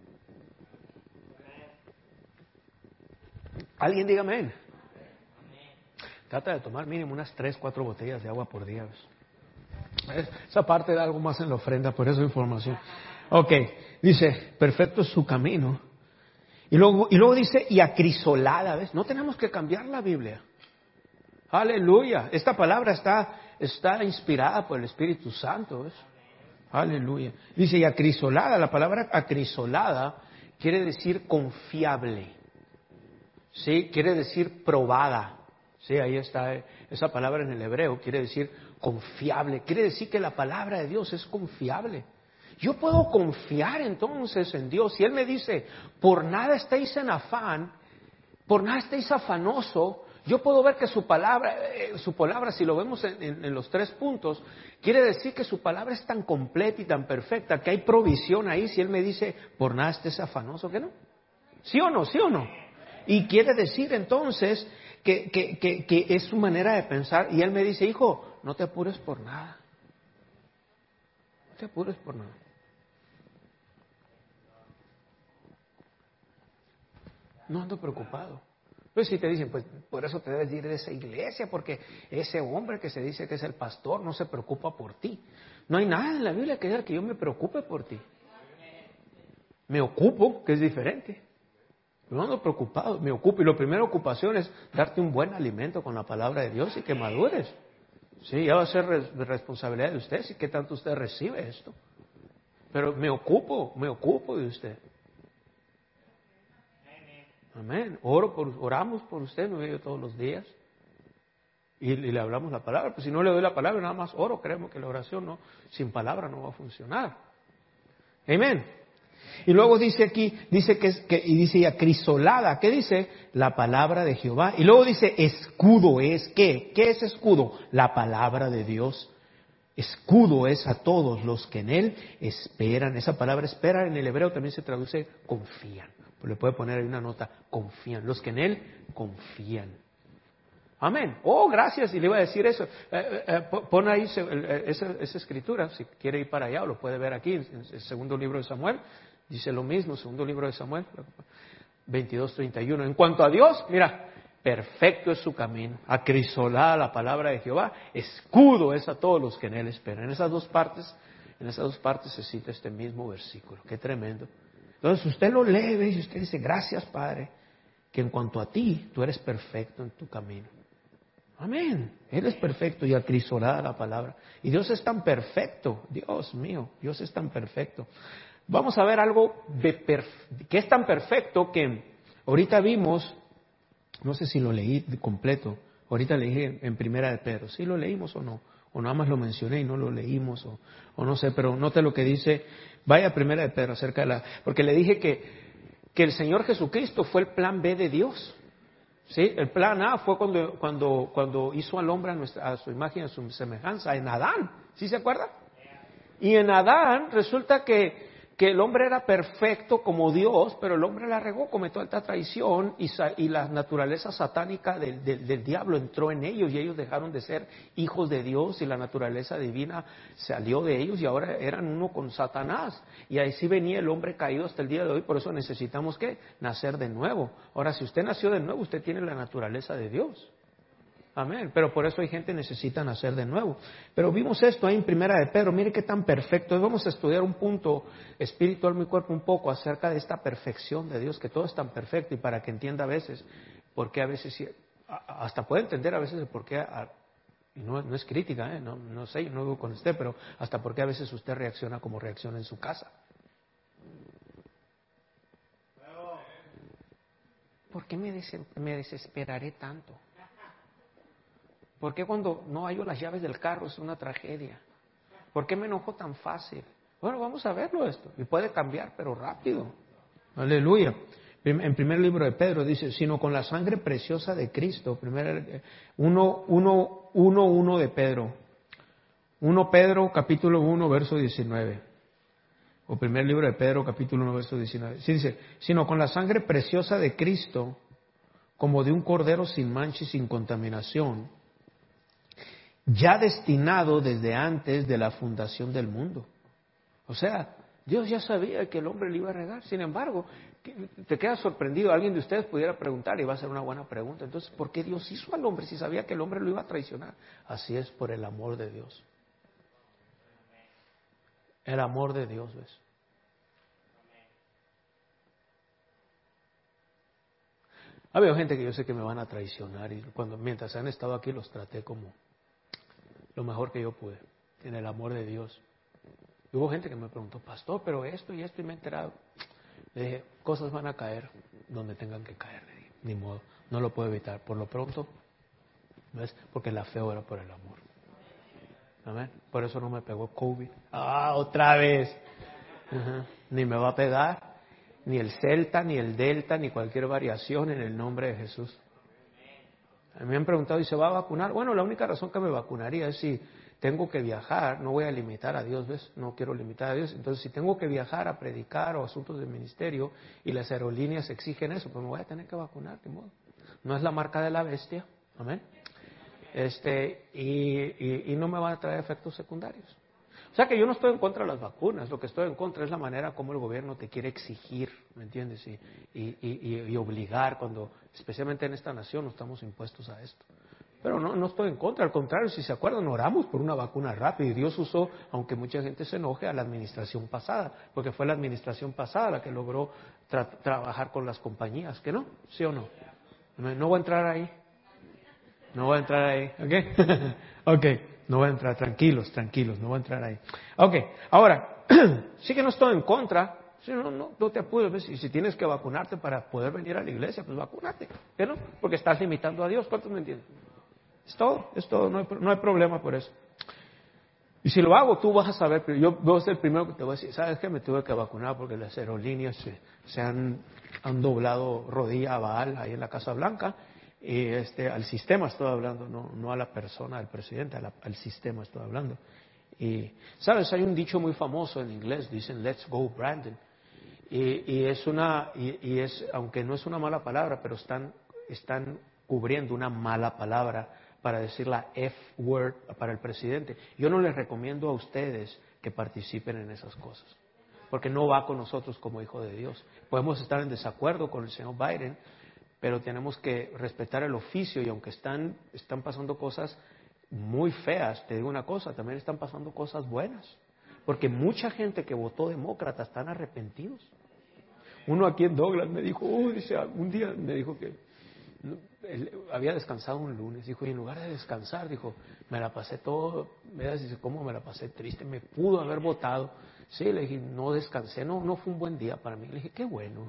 ¿Alguien diga amén? Trata de tomar mínimo unas 3, 4 botellas de agua por día. Esa parte da algo más en la ofrenda, por eso información. Ok, dice, perfecto es su camino. Y luego dice, y acrisolada, ¿ves? No tenemos que cambiar la Biblia. Aleluya. Esta palabra está inspirada por el Espíritu Santo, ¿ves? Aleluya. Dice, y acrisolada, la palabra acrisolada quiere decir confiable. Sí, quiere decir probada. Sí, ahí está esa palabra en el hebreo, quiere decir confiable, quiere decir que la palabra de Dios es confiable. Yo puedo confiar entonces en Dios. Si Él me dice, por nada estéis en afán, por nada estéis afanoso, yo puedo ver que su palabra, si lo vemos en los 3 puntos, quiere decir que su palabra es tan completa y tan perfecta que hay provisión ahí. Si Él me dice, por nada estés afanoso, ¿qué no? ¿Sí o no? ¿Sí o no? Y quiere decir entonces que es su manera de pensar. Y Él me dice, hijo, no te apures por nada. No te apures por nada. No ando preocupado. Pues si te dicen, pues por eso te debes ir de esa iglesia, porque ese hombre que se dice que es el pastor no se preocupa por ti. No hay nada en la Biblia que diga que yo me preocupe por ti. Me ocupo, que es diferente. No ando preocupado, me ocupo. Y la primera ocupación es darte un buen alimento con la palabra de Dios y que madures. Sí, ya va a ser responsabilidad de usted, si qué tanto usted recibe esto. Pero me ocupo de usted. Amén. Oramos por usted, me veo todos los días. Y le hablamos la palabra. Pues si no le doy la palabra, nada más oro. Creemos que la oración no, sin palabra no va a funcionar. Amén. Y luego dice aquí, dice y acrisolada, ¿qué dice? La palabra de Jehová. Y luego dice, escudo es, ¿qué? ¿Qué es escudo? La palabra de Dios. Escudo es a todos los que en Él esperan. Esa palabra esperar en el hebreo también se traduce confían. Pues le puede poner ahí una nota, confían. Los que en Él confían. Amén. Oh, gracias. Y le iba a decir eso. Pon ahí esa escritura, si quiere ir para allá, o lo puede ver aquí, en el segundo libro de Samuel. Dice lo mismo, segundo libro de Samuel, 22:31. En cuanto a Dios, mira, perfecto es su camino, acrisolada la palabra de Jehová, escudo es a todos los que en Él esperan. En esas dos partes se cita este mismo versículo. Qué tremendo. Entonces usted lo lee y usted dice, gracias Padre, que en cuanto a ti, tú eres perfecto en tu camino. Amén. Él es perfecto y acrisolada la palabra. Y Dios es tan perfecto, Dios mío, Dios es tan perfecto. Vamos a ver algo que es tan perfecto que ahorita vimos, no sé si lo leí completo, ahorita leí en Primera de Pedro, ¿sí lo leímos o no? O nada más lo mencioné y no lo leímos, o no sé, pero note lo que dice, vaya a Primera de Pedro acerca de porque le dije que el Señor Jesucristo fue el plan B de Dios. ¿Sí? El plan A fue cuando hizo al hombre a su imagen, a su semejanza, en Adán. ¿Sí se acuerda? Y en Adán resulta que el hombre era perfecto como Dios, pero el hombre la regó, cometió alta traición y la naturaleza satánica del diablo entró en ellos y ellos dejaron de ser hijos de Dios y la naturaleza divina salió de ellos y ahora eran uno con Satanás. Y ahí sí venía el hombre caído hasta el día de hoy, por eso necesitamos ¿qué? Nacer de nuevo. Ahora, si usted nació de nuevo, usted tiene la naturaleza de Dios. Amén. Pero por eso hay gente que necesita nacer de nuevo. Pero vimos esto ahí en Primera de Pedro. Mire qué tan perfecto. Hoy vamos a estudiar un punto espiritual, mi cuerpo, un poco acerca de esta perfección de Dios, que todo es tan perfecto y para que entienda a veces por qué a veces, hasta puede entender a veces el por qué, y no es crítica, no sé, yo no vivo con usted, pero hasta por qué a veces usted reacciona como reacciona en su casa. ¿Por qué me desesperaré tanto? ¿Por qué cuando no hallo las llaves del carro es una tragedia? ¿Por qué me enojo tan fácil? Bueno, vamos a verlo esto. Y puede cambiar, pero rápido. Aleluya. En primer libro de Pedro dice, sino con la sangre preciosa de Cristo. 1 de Pedro. 1 Pedro, capítulo 1, verso 19. O primer libro de Pedro, capítulo 1, verso 19. Sí dice, sino con la sangre preciosa de Cristo, como de un cordero sin mancha y sin contaminación, ya destinado desde antes de la fundación del mundo. O sea, Dios ya sabía que el hombre le iba a regar. Sin embargo, te quedas sorprendido. Alguien de ustedes pudiera preguntar, y va a ser una buena pregunta. Entonces, ¿por qué Dios hizo al hombre si sabía que el hombre lo iba a traicionar? Así es, por el amor de Dios. El amor de Dios, ¿ves? Ha habido gente que yo sé que me van a traicionar y mientras han estado aquí los traté como lo mejor que yo pude, en el amor de Dios. Y hubo gente que me preguntó, pastor, pero esto y esto, y me he enterado. Le dije, cosas van a caer donde tengan que caer, le dije, ni modo, no lo puedo evitar. Por lo pronto, ¿ves? Porque la fe ora por el amor. Amén. Por eso no me pegó COVID. Otra vez. Ni me va a pegar, ni el Celta, ni el Delta, ni cualquier variación en el nombre de Jesús. Me han preguntado, ¿y se va a vacunar? Bueno, la única razón que me vacunaría es si tengo que viajar, no voy a limitar a Dios, ¿ves? No quiero limitar a Dios. Entonces, si tengo que viajar a predicar o asuntos de ministerio y las aerolíneas exigen eso, pues me voy a tener que vacunar, de modo. No es la marca de la bestia, amén. Y no me van a traer efectos secundarios. O sea que yo no estoy en contra de las vacunas, lo que estoy en contra es la manera como el gobierno te quiere exigir, ¿me entiendes? Y obligar cuando, especialmente en esta nación, no estamos impuestos a esto. Pero no estoy en contra, al contrario, si se acuerdan, oramos por una vacuna rápida y Dios usó, aunque mucha gente se enoje, a la administración pasada, porque fue la administración pasada la que logró trabajar con las compañías, ¿que no? ¿Sí o no? No voy a entrar ahí. No voy a entrar ahí, ¿ok? Ok, no voy a entrar, tranquilos, no voy a entrar ahí. Ok, ahora, sí que no estoy en contra, sí, no te apures, ¿ves? Y si tienes que vacunarte para poder venir a la iglesia, pues vacúnate, ¿no? Porque estás limitando a Dios, ¿cuántos me entienden? Es todo, no hay problema por eso. Y si lo hago, tú vas a saber, pero yo voy a ser el primero que te voy a decir, ¿sabes qué? Me tuve que vacunar porque las aerolíneas se han doblado rodilla a Baal ahí en la Casa Blanca. Y al sistema estoy hablando, no a la persona, al presidente, al sistema estoy hablando. Y, ¿sabes? Hay un dicho muy famoso en inglés, dicen, let's go, Brandon. Y es aunque no es una mala palabra, pero están cubriendo una mala palabra para decir la F-word para el presidente. Yo no les recomiendo a ustedes que participen en esas cosas, porque no va con nosotros como hijo de Dios. Podemos estar en desacuerdo con el señor Biden, pero tenemos que respetar el oficio y aunque están pasando cosas muy feas, te digo una cosa, también están pasando cosas buenas, porque mucha gente que votó demócrata están arrepentidos. Uno aquí en Douglas me dijo, un día me dijo que él había descansado un lunes, dijo, y en lugar de descansar, dijo, me la pasé todo, dice, ¿cómo me la pasé triste? Me pudo haber votado. Sí, le dije, no descansé, no fue un buen día para mí. Le dije, qué bueno.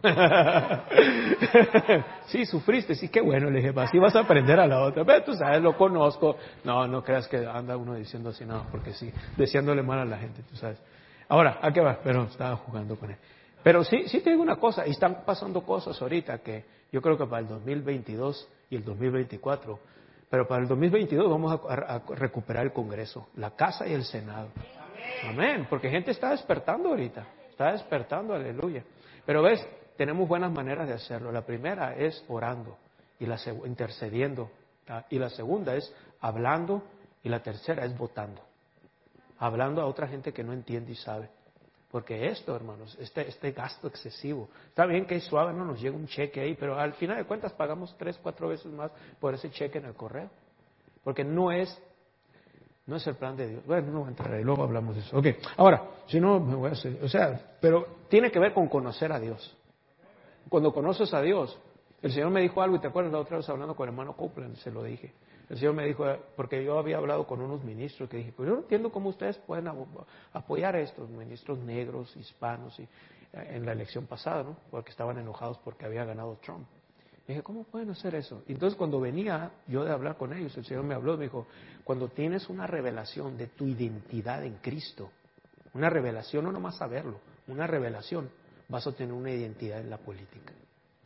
Sí, sufriste, sí, qué bueno. Le dije, así vas a aprender a la otra. Pero tú sabes, lo conozco. No creas que anda uno diciendo así, no, porque sí, deseándole mal a la gente, tú sabes. Ahora, ¿a qué va? Pero estaba jugando con él. Pero sí te digo una cosa, y están pasando cosas ahorita que yo creo que para el 2022, y el 2024. Pero para el 2022 vamos a recuperar el Congreso, la Casa y el Senado. Amén. Porque gente está despertando ahorita. Está despertando, aleluya. Pero ves, tenemos buenas maneras de hacerlo. La primera es orando, y intercediendo. Y la segunda es hablando, y la tercera es votando. Hablando a otra gente que no entiende y sabe. Porque esto, hermanos, este gasto excesivo, está bien que es suave, no nos llega un cheque ahí, pero al final de cuentas pagamos 3, 4 veces más por ese cheque en el correo. Porque no es el plan de Dios. Bueno, no voy a entrar ahí, luego hablamos de eso. Ok, ahora, si no, me voy a hacer, pero tiene que ver con conocer a Dios. Cuando conoces a Dios, el Señor me dijo algo, y te acuerdas la otra vez hablando con el hermano Copeland, se lo dije. El Señor me dijo, porque yo había hablado con unos ministros que dije, pues yo no entiendo cómo ustedes pueden apoyar a estos ministros negros, hispanos, en la elección pasada, ¿no? Porque estaban enojados porque había ganado Trump. Dije, ¿cómo pueden hacer eso? Entonces cuando venía yo de hablar con ellos, el Señor me habló y me dijo, cuando tienes una revelación de tu identidad en Cristo, una revelación, no nomás saberlo, una revelación, vas a tener una identidad en la política.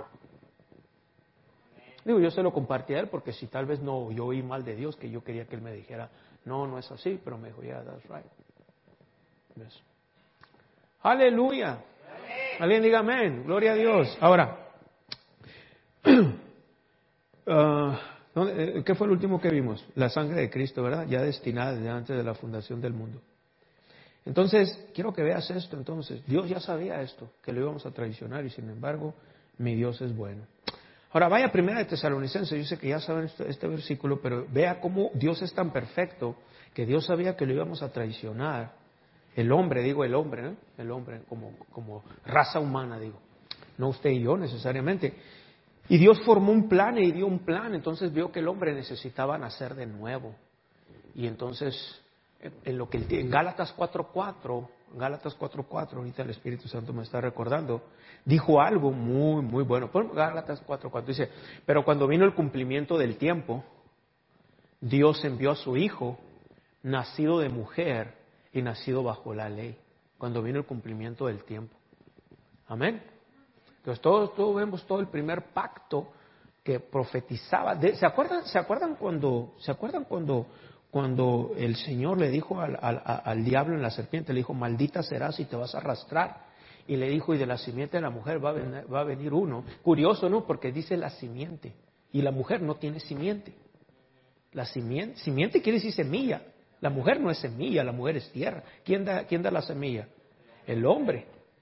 Digo, yo se lo compartí a él porque si tal vez no, yo oí mal de Dios, que yo quería que él me dijera, no es así, pero me dijo, yeah, that's right. ¿Ves? Aleluya. Alguien diga amén, gloria a Dios. Ahora, ¿qué fue el último que vimos? La sangre de Cristo, ¿verdad? Ya destinada desde antes de la fundación del mundo. Entonces, quiero que veas esto. Entonces, Dios ya sabía esto, que lo íbamos a traicionar, y sin embargo, mi Dios es bueno. Ahora, vaya a Primera de Tesalonicenses. Yo sé que ya saben este versículo, pero vea cómo Dios es tan perfecto que Dios sabía que lo íbamos a traicionar. El hombre, ¿no? El hombre como raza humana, digo. No usted y yo necesariamente. Y Dios formó un plan y dio un plan. Entonces vio que el hombre necesitaba nacer de nuevo. Y entonces, en Gálatas 4:4, ahorita el Espíritu Santo me está recordando, dijo algo muy, muy bueno. Por Gálatas 4:4 dice, pero cuando vino el cumplimiento del tiempo, Dios envió a su Hijo, nacido de mujer y nacido bajo la ley. Cuando vino el cumplimiento del tiempo. Amén. Entonces todos vemos todo el primer pacto que profetizaba. ¿Se acuerdan cuando el Señor le dijo al diablo en la serpiente, le dijo, maldita serás y te vas a arrastrar? Y le dijo, y de la simiente de la mujer va a venir uno. Curioso, ¿no? Porque dice la simiente. Y la mujer no tiene simiente. La simiente quiere decir semilla. La mujer no es semilla, la mujer es tierra. ¿Quién da la semilla? El hombre.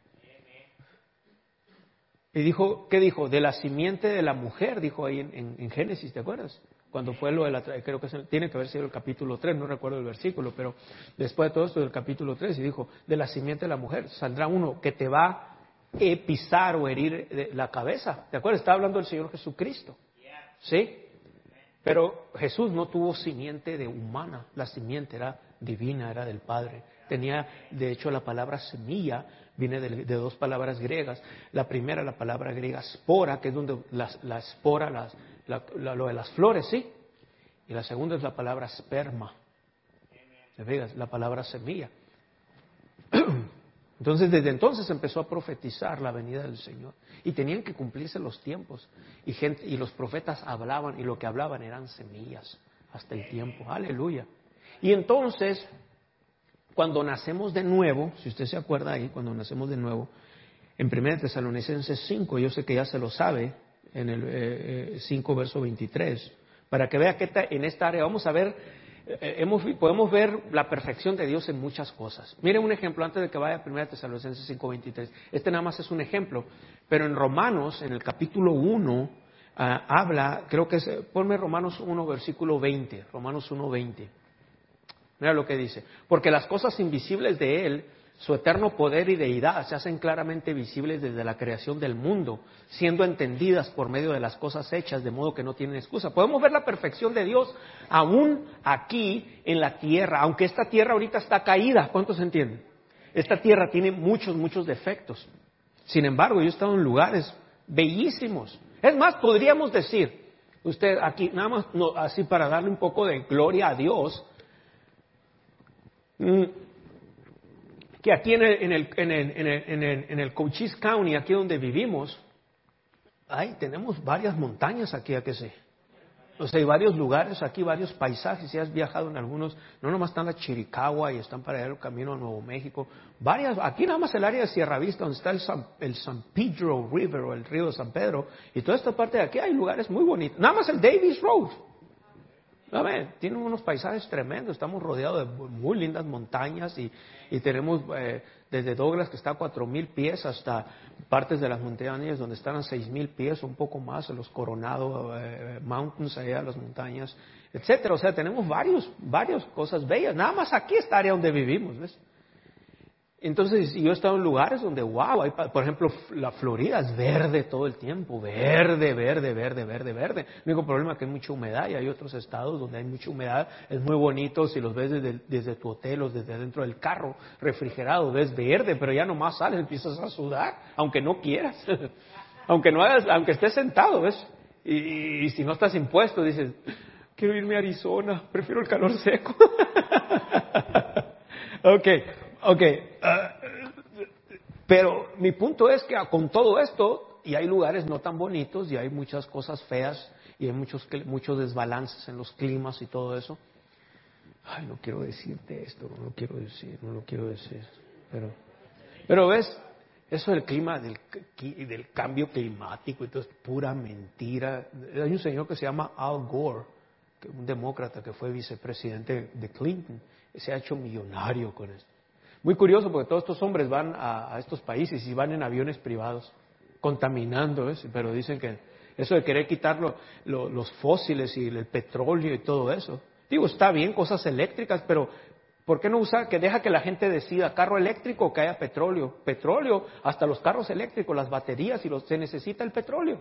Y dijo, ¿qué dijo? De la simiente de la mujer, dijo ahí en Génesis, ¿te acuerdas? Cuando fue lo de creo que tiene que haber sido el capítulo 3, no recuerdo el versículo, pero después de todo esto del capítulo 3, y dijo, de la simiente de la mujer saldrá uno que te va a pisar o herir la cabeza. ¿Te acuerdas? Estaba hablando del Señor Jesucristo. ¿Sí? Pero Jesús no tuvo simiente de humana, la simiente era divina, era del Padre. Tenía, de hecho, la palabra semilla viene de dos palabras griegas. La primera, la palabra griega spora, que es donde la espora, lo de las flores, ¿sí? Y la segunda es la palabra sperma. ¿Te fijas? La palabra semilla. Entonces, desde entonces empezó a profetizar la venida del Señor. Y tenían que cumplirse los tiempos. Y los profetas hablaban, y lo que hablaban eran semillas hasta el tiempo. Aleluya. Y entonces, cuando nacemos de nuevo, si usted se acuerda ahí, cuando nacemos de nuevo, en 1 Tesalonicenses 5, yo sé que ya se lo sabe, en el 5 verso 23, para que vea que en esta área vamos a ver, podemos ver la perfección de Dios en muchas cosas. Miren un ejemplo antes de que vaya a 1 Tesalonicenses 5, 23. Este nada más es un ejemplo, pero en Romanos, en el capítulo 1, habla, creo que es, ponme Romanos 1, versículo 20, Romanos 1, 20. Mira lo que dice, porque las cosas invisibles de Él, su eterno poder y deidad, se hacen claramente visibles desde la creación del mundo, siendo entendidas por medio de las cosas hechas, de modo que no tienen excusa. Podemos ver la perfección de Dios aún aquí en la tierra, aunque esta tierra ahorita está caída. ¿Cuántos entienden? Esta tierra tiene muchos defectos. Sin embargo, yo he estado en lugares bellísimos. Es más, podríamos decir, usted aquí, nada más así para darle un poco de gloria a Dios, que aquí en el Cochise County, aquí donde vivimos, tenemos varias montañas aquí, ¿a qué sé? O sea, hay varios lugares aquí, varios paisajes, si has viajado en algunos, no nomás están la Chiricahua y están para allá el camino a Nuevo México, varias, aquí nada más el área de Sierra Vista, donde está el San Pedro River o el río de San Pedro, y toda esta parte de aquí hay lugares muy bonitos, nada más el Davis Road. A ver, tienen unos paisajes tremendos, estamos rodeados de muy lindas montañas y tenemos desde Douglas, que está a 4,000 pies, hasta partes de las montañas donde están a 6,000 pies, un poco más, en los Coronado Mountains, allá las montañas, etcétera. O sea, tenemos varias cosas bellas, nada más aquí esta área donde vivimos, ¿ves? Entonces, yo he estado en lugares donde, wow, hay, por ejemplo, la Florida es verde todo el tiempo, verde. El único problema es que hay mucha humedad y hay otros estados donde hay mucha humedad, es muy bonito si los ves desde tu hotel o desde dentro del carro refrigerado, ves verde, pero ya nomás sales, empiezas a sudar, aunque no quieras, aunque estés sentado, ¿ves? Y si no estás impuesto, dices, quiero irme a Arizona, prefiero el calor seco. Ok, pero mi punto es que con todo esto, y hay lugares no tan bonitos, y hay muchas cosas feas, y hay muchos desbalances en los climas y todo eso. Ay, no quiero decirte esto, no lo quiero decir. Pero ves, eso del clima, del cambio climático, y todo es pura mentira. Hay un señor que se llama Al Gore, un demócrata que fue vicepresidente de Clinton, se ha hecho millonario con esto. Muy curioso porque todos estos hombres van a estos países y van en aviones privados, contaminando, ¿ves? Pero dicen que eso de querer quitar los fósiles y el petróleo y todo eso. Digo, está bien, cosas eléctricas, pero ¿por qué no usar, que deja que la gente decida, carro eléctrico o que haya petróleo? Petróleo, hasta los carros eléctricos, las baterías, se necesita el petróleo.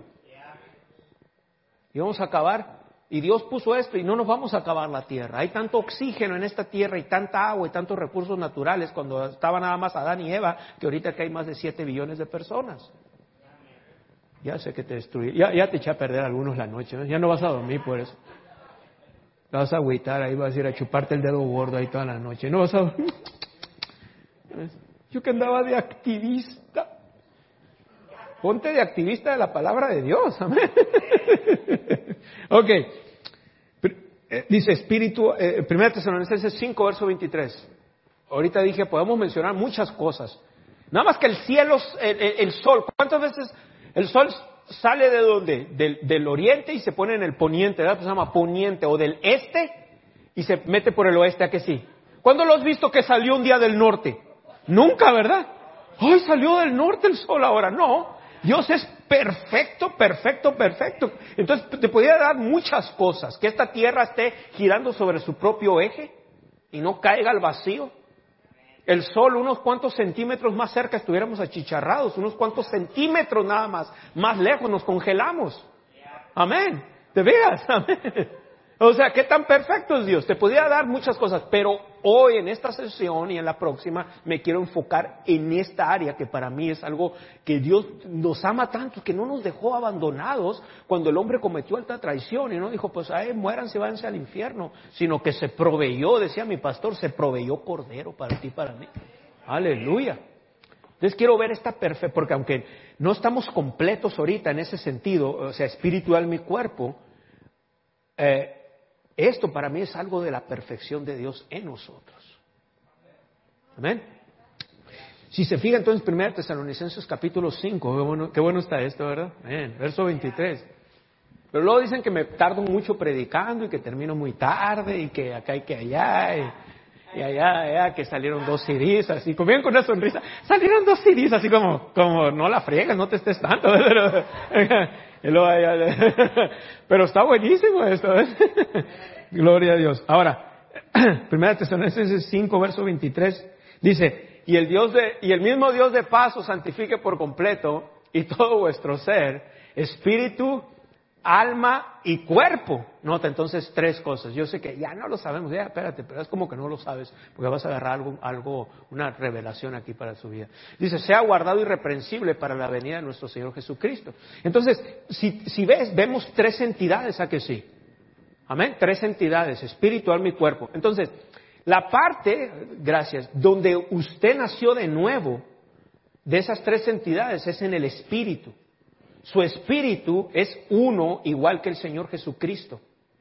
Y vamos a acabar. Y Dios puso esto y no nos vamos a acabar la tierra. Hay tanto oxígeno en esta tierra y tanta agua y tantos recursos naturales cuando estaba nada más Adán y Eva, que ahorita que hay más de 7 billones de personas. Ya sé que te destruí. Ya te eché a perder algunos la noche, ¿no? Ya no vas a dormir por eso. Te vas a agüitar ahí, vas a ir a chuparte el dedo gordo ahí toda la noche. No vas a dormir. Yo que andaba de activista. Ponte de activista de la palabra de Dios. Amén. Ok. Dice Espíritu, 1 Tesalonicenses 5, verso 23. Ahorita dije, podemos mencionar muchas cosas. Nada más que el cielo, el sol. ¿Cuántas veces el sol sale de dónde? Del oriente y se pone en el poniente, ¿verdad? Pues se llama poniente, o del este y se mete por el oeste, ¿a que sí? ¿Cuándo lo has visto que salió un día del norte? Nunca, ¿verdad? ¡Ay, salió del norte el sol ahora! No. Dios es perfecto. Entonces te podría dar muchas cosas. Que esta tierra esté girando sobre su propio eje y no caiga al vacío. El sol unos cuantos centímetros más cerca estuviéramos achicharrados, unos cuantos centímetros nada más lejos nos congelamos. Amén. ¿Te veas? Amén. O sea, ¿qué tan perfecto es Dios? Te podría dar muchas cosas, pero hoy en esta sesión y en la próxima me quiero enfocar en esta área que para mí es algo que Dios nos ama tanto, que no nos dejó abandonados cuando el hombre cometió alta traición y no dijo, pues muéranse, váyanse al infierno, sino que se proveyó, decía mi pastor, se proveyó cordero para ti y para mí. Aleluya. Entonces quiero ver esta perfección, porque aunque no estamos completos ahorita en ese sentido, o sea, espiritual mi cuerpo, esto para mí es algo de la perfección de Dios en nosotros. Amén. Si se fija entonces 1 Tesalonicenses capítulo 5, qué bueno está esto, ¿verdad? Amén. Verso 23. Pero luego dicen que me tardo mucho predicando y que termino muy tarde y que acá y que allá y allá que salieron 2 CDs, así, como bien con una sonrisa, salieron 2 CDs, así como no la friegas, no te estés tanto, pero está buenísimo esto, gloria a Dios. Ahora, 1 Tesalonicenses 5, verso 23, dice, y el mismo Dios de paz os santifique por completo, y todo vuestro ser, espíritu, alma y cuerpo. Nota entonces 3 cosas. Yo sé que ya no lo sabemos, ya espérate, pero es como que no lo sabes, porque vas a agarrar algo, una revelación aquí para su vida. Dice, sea guardado irreprensible para la venida de nuestro Señor Jesucristo. Entonces, si vemos 3 entidades, ¿a que sí? Amén, 3 entidades, espíritu, alma y cuerpo. Entonces, la parte, gracias, donde usted nació de nuevo, de esas 3 entidades, es en el espíritu. Su espíritu es uno igual que el Señor Jesucristo.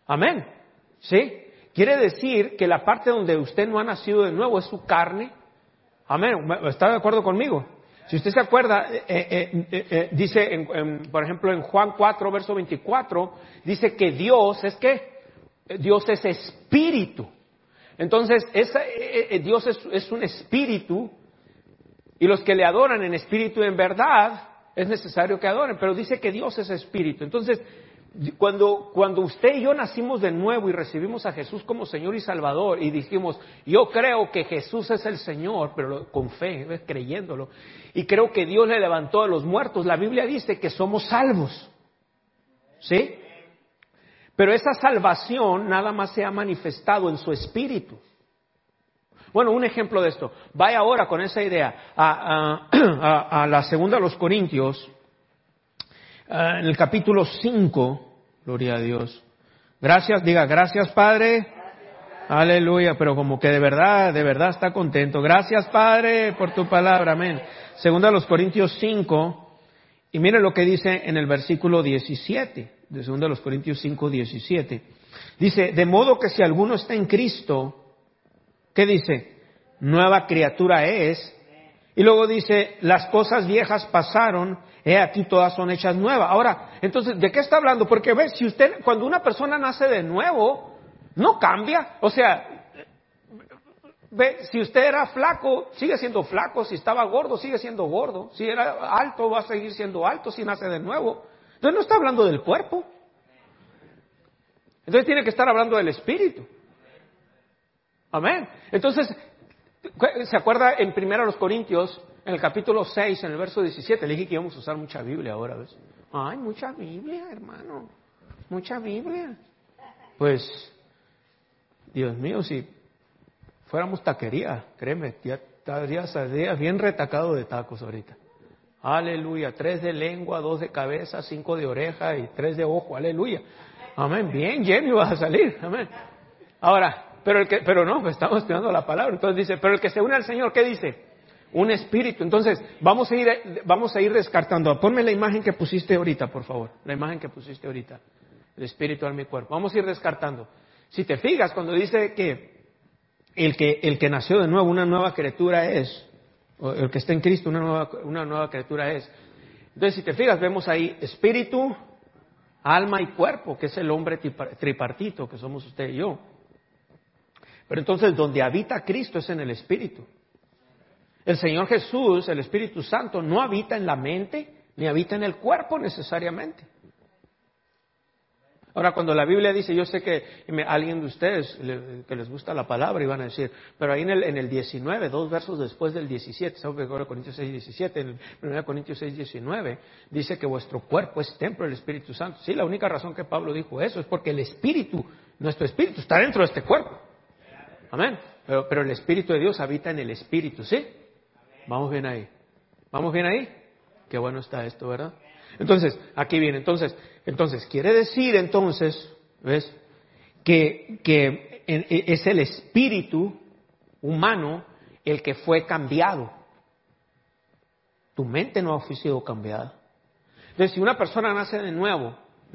Amén. ¿Sí? Quiere decir que la parte donde usted no ha nacido de nuevo es su carne. Amén. ¿Está de acuerdo conmigo? Si usted se acuerda, dice, por ejemplo, en Juan 4, verso 24, dice que Dios es ¿qué? Dios es espíritu. Entonces, Dios es un espíritu, y los que le adoran en espíritu y en verdad, es necesario que adoren, pero dice que Dios es espíritu. Entonces, cuando usted y yo nacimos de nuevo y recibimos a Jesús como Señor y Salvador, y dijimos, yo creo que Jesús es el Señor, pero con fe, creyéndolo, y creo que Dios le levantó de los muertos, la Biblia dice que somos salvos. ¿Sí? Pero esa salvación nada más se ha manifestado en su espíritu. Bueno, un ejemplo de esto. Vaya ahora con esa idea a la segunda de los Corintios, en el capítulo 5, gloria a Dios. Gracias, diga, gracias Padre. Aleluya, pero como que de verdad está contento. Gracias Padre por tu palabra, amén. Segunda de los Corintios 5, y mire lo que dice en el versículo 17. De 2 Corintios 5, 17. Dice, de modo que si alguno está en Cristo, ¿qué dice? Nueva criatura es. Y luego dice, las cosas viejas pasaron, he aquí todas son hechas nuevas. Ahora, entonces, ¿de qué está hablando? Porque ve, si usted, cuando una persona nace de nuevo, no cambia. O sea, ve, si usted era flaco, sigue siendo flaco. Si estaba gordo, sigue siendo gordo. Si era alto, va a seguir siendo alto si nace de nuevo. Entonces no está hablando del cuerpo. Entonces tiene que estar hablando del espíritu. Amén. Entonces, ¿se acuerda en 1 Corintios, en el capítulo 6, en el verso 17? Le dije que íbamos a usar mucha Biblia ahora, ¿ves? Ay, mucha Biblia, hermano. Mucha Biblia. Pues, Dios mío, si fuéramos taquería, créeme, ya estaría bien retacado de tacos ahorita. Aleluya, 3 de lengua, 2 de cabeza, 5 de oreja y 3 de ojo, aleluya. Amén, bien lleno vas a salir, amén. Ahora, pero no, estamos estudiando la palabra, entonces dice, pero el que se une al Señor, ¿qué dice? Un espíritu. Entonces, vamos a ir descartando. Ponme la imagen que pusiste ahorita, por favor, la imagen que pusiste ahorita, el espíritu en mi cuerpo. Vamos a ir descartando. Si te fijas, cuando dice que el que nació de nuevo, una nueva criatura es, o el que está en Cristo, una nueva criatura es. Entonces, si te fijas, vemos ahí espíritu, alma y cuerpo, que es el hombre tripartito, que somos usted y yo. Pero entonces, donde habita Cristo es en el espíritu. El Señor Jesús, el Espíritu Santo, no habita en la mente, ni habita en el cuerpo necesariamente. Ahora, cuando la Biblia dice, yo sé que alguien de ustedes que les gusta la palabra iban a decir, pero ahí en el 19, 2 versos después del 17, ¿sabes? 1 Corintios 6, 17, en 1 Corintios 6, 19, dice que vuestro cuerpo es templo del Espíritu Santo. Sí, la única razón que Pablo dijo eso es porque el Espíritu, nuestro Espíritu, está dentro de este cuerpo. Amén. Pero el Espíritu de Dios habita en el Espíritu, ¿sí? Vamos bien ahí. ¿Vamos bien ahí? Qué bueno está esto, ¿verdad? Entonces, aquí viene. Entonces, quiere decir, ¿ves? Que es el espíritu humano el que fue cambiado. Tu mente no ha sido cambiada. Entonces, si una persona nace de nuevo,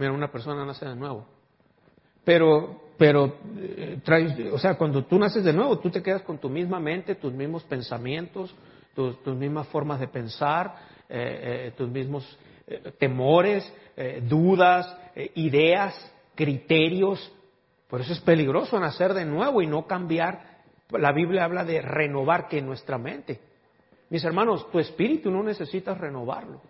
o sea, cuando tú naces de nuevo, tú te quedas con tu misma mente, tus mismos pensamientos, tus mismas formas de pensar, tus mismos temores, dudas, ideas, criterios. Por eso es peligroso nacer de nuevo y no cambiar. La Biblia habla de renovar que nuestra mente. Mis hermanos, tu espíritu no necesitas renovarlo.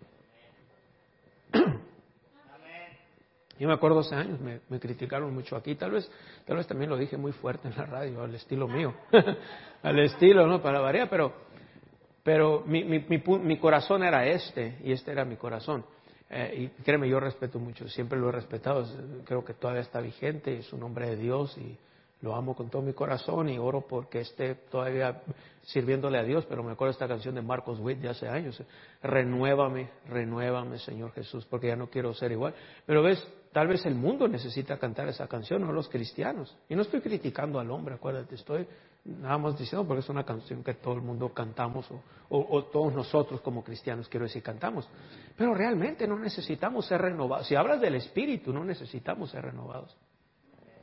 Yo me acuerdo hace años, me criticaron mucho aquí, tal vez también lo dije muy fuerte en la radio, al estilo mío, al estilo, ¿no? Para variar, pero mi corazón era y este era mi corazón. Y créeme, yo respeto mucho, siempre lo he respetado, creo que todavía está vigente, es un hombre de Dios y lo amo con todo mi corazón y oro porque esté todavía sirviéndole a Dios. Pero me acuerdo de esta canción de Marcos Witt de hace años, renuévame Señor Jesús, porque ya no quiero ser igual. Pero ves, tal vez el mundo necesita cantar esa canción, no los cristianos. Y no estoy criticando al hombre, acuérdate, estoy nada más diciendo porque es una canción que todo el mundo cantamos o todos nosotros como cristianos, quiero decir, cantamos. Pero realmente no necesitamos ser renovados. Si hablas del Espíritu, no necesitamos ser renovados.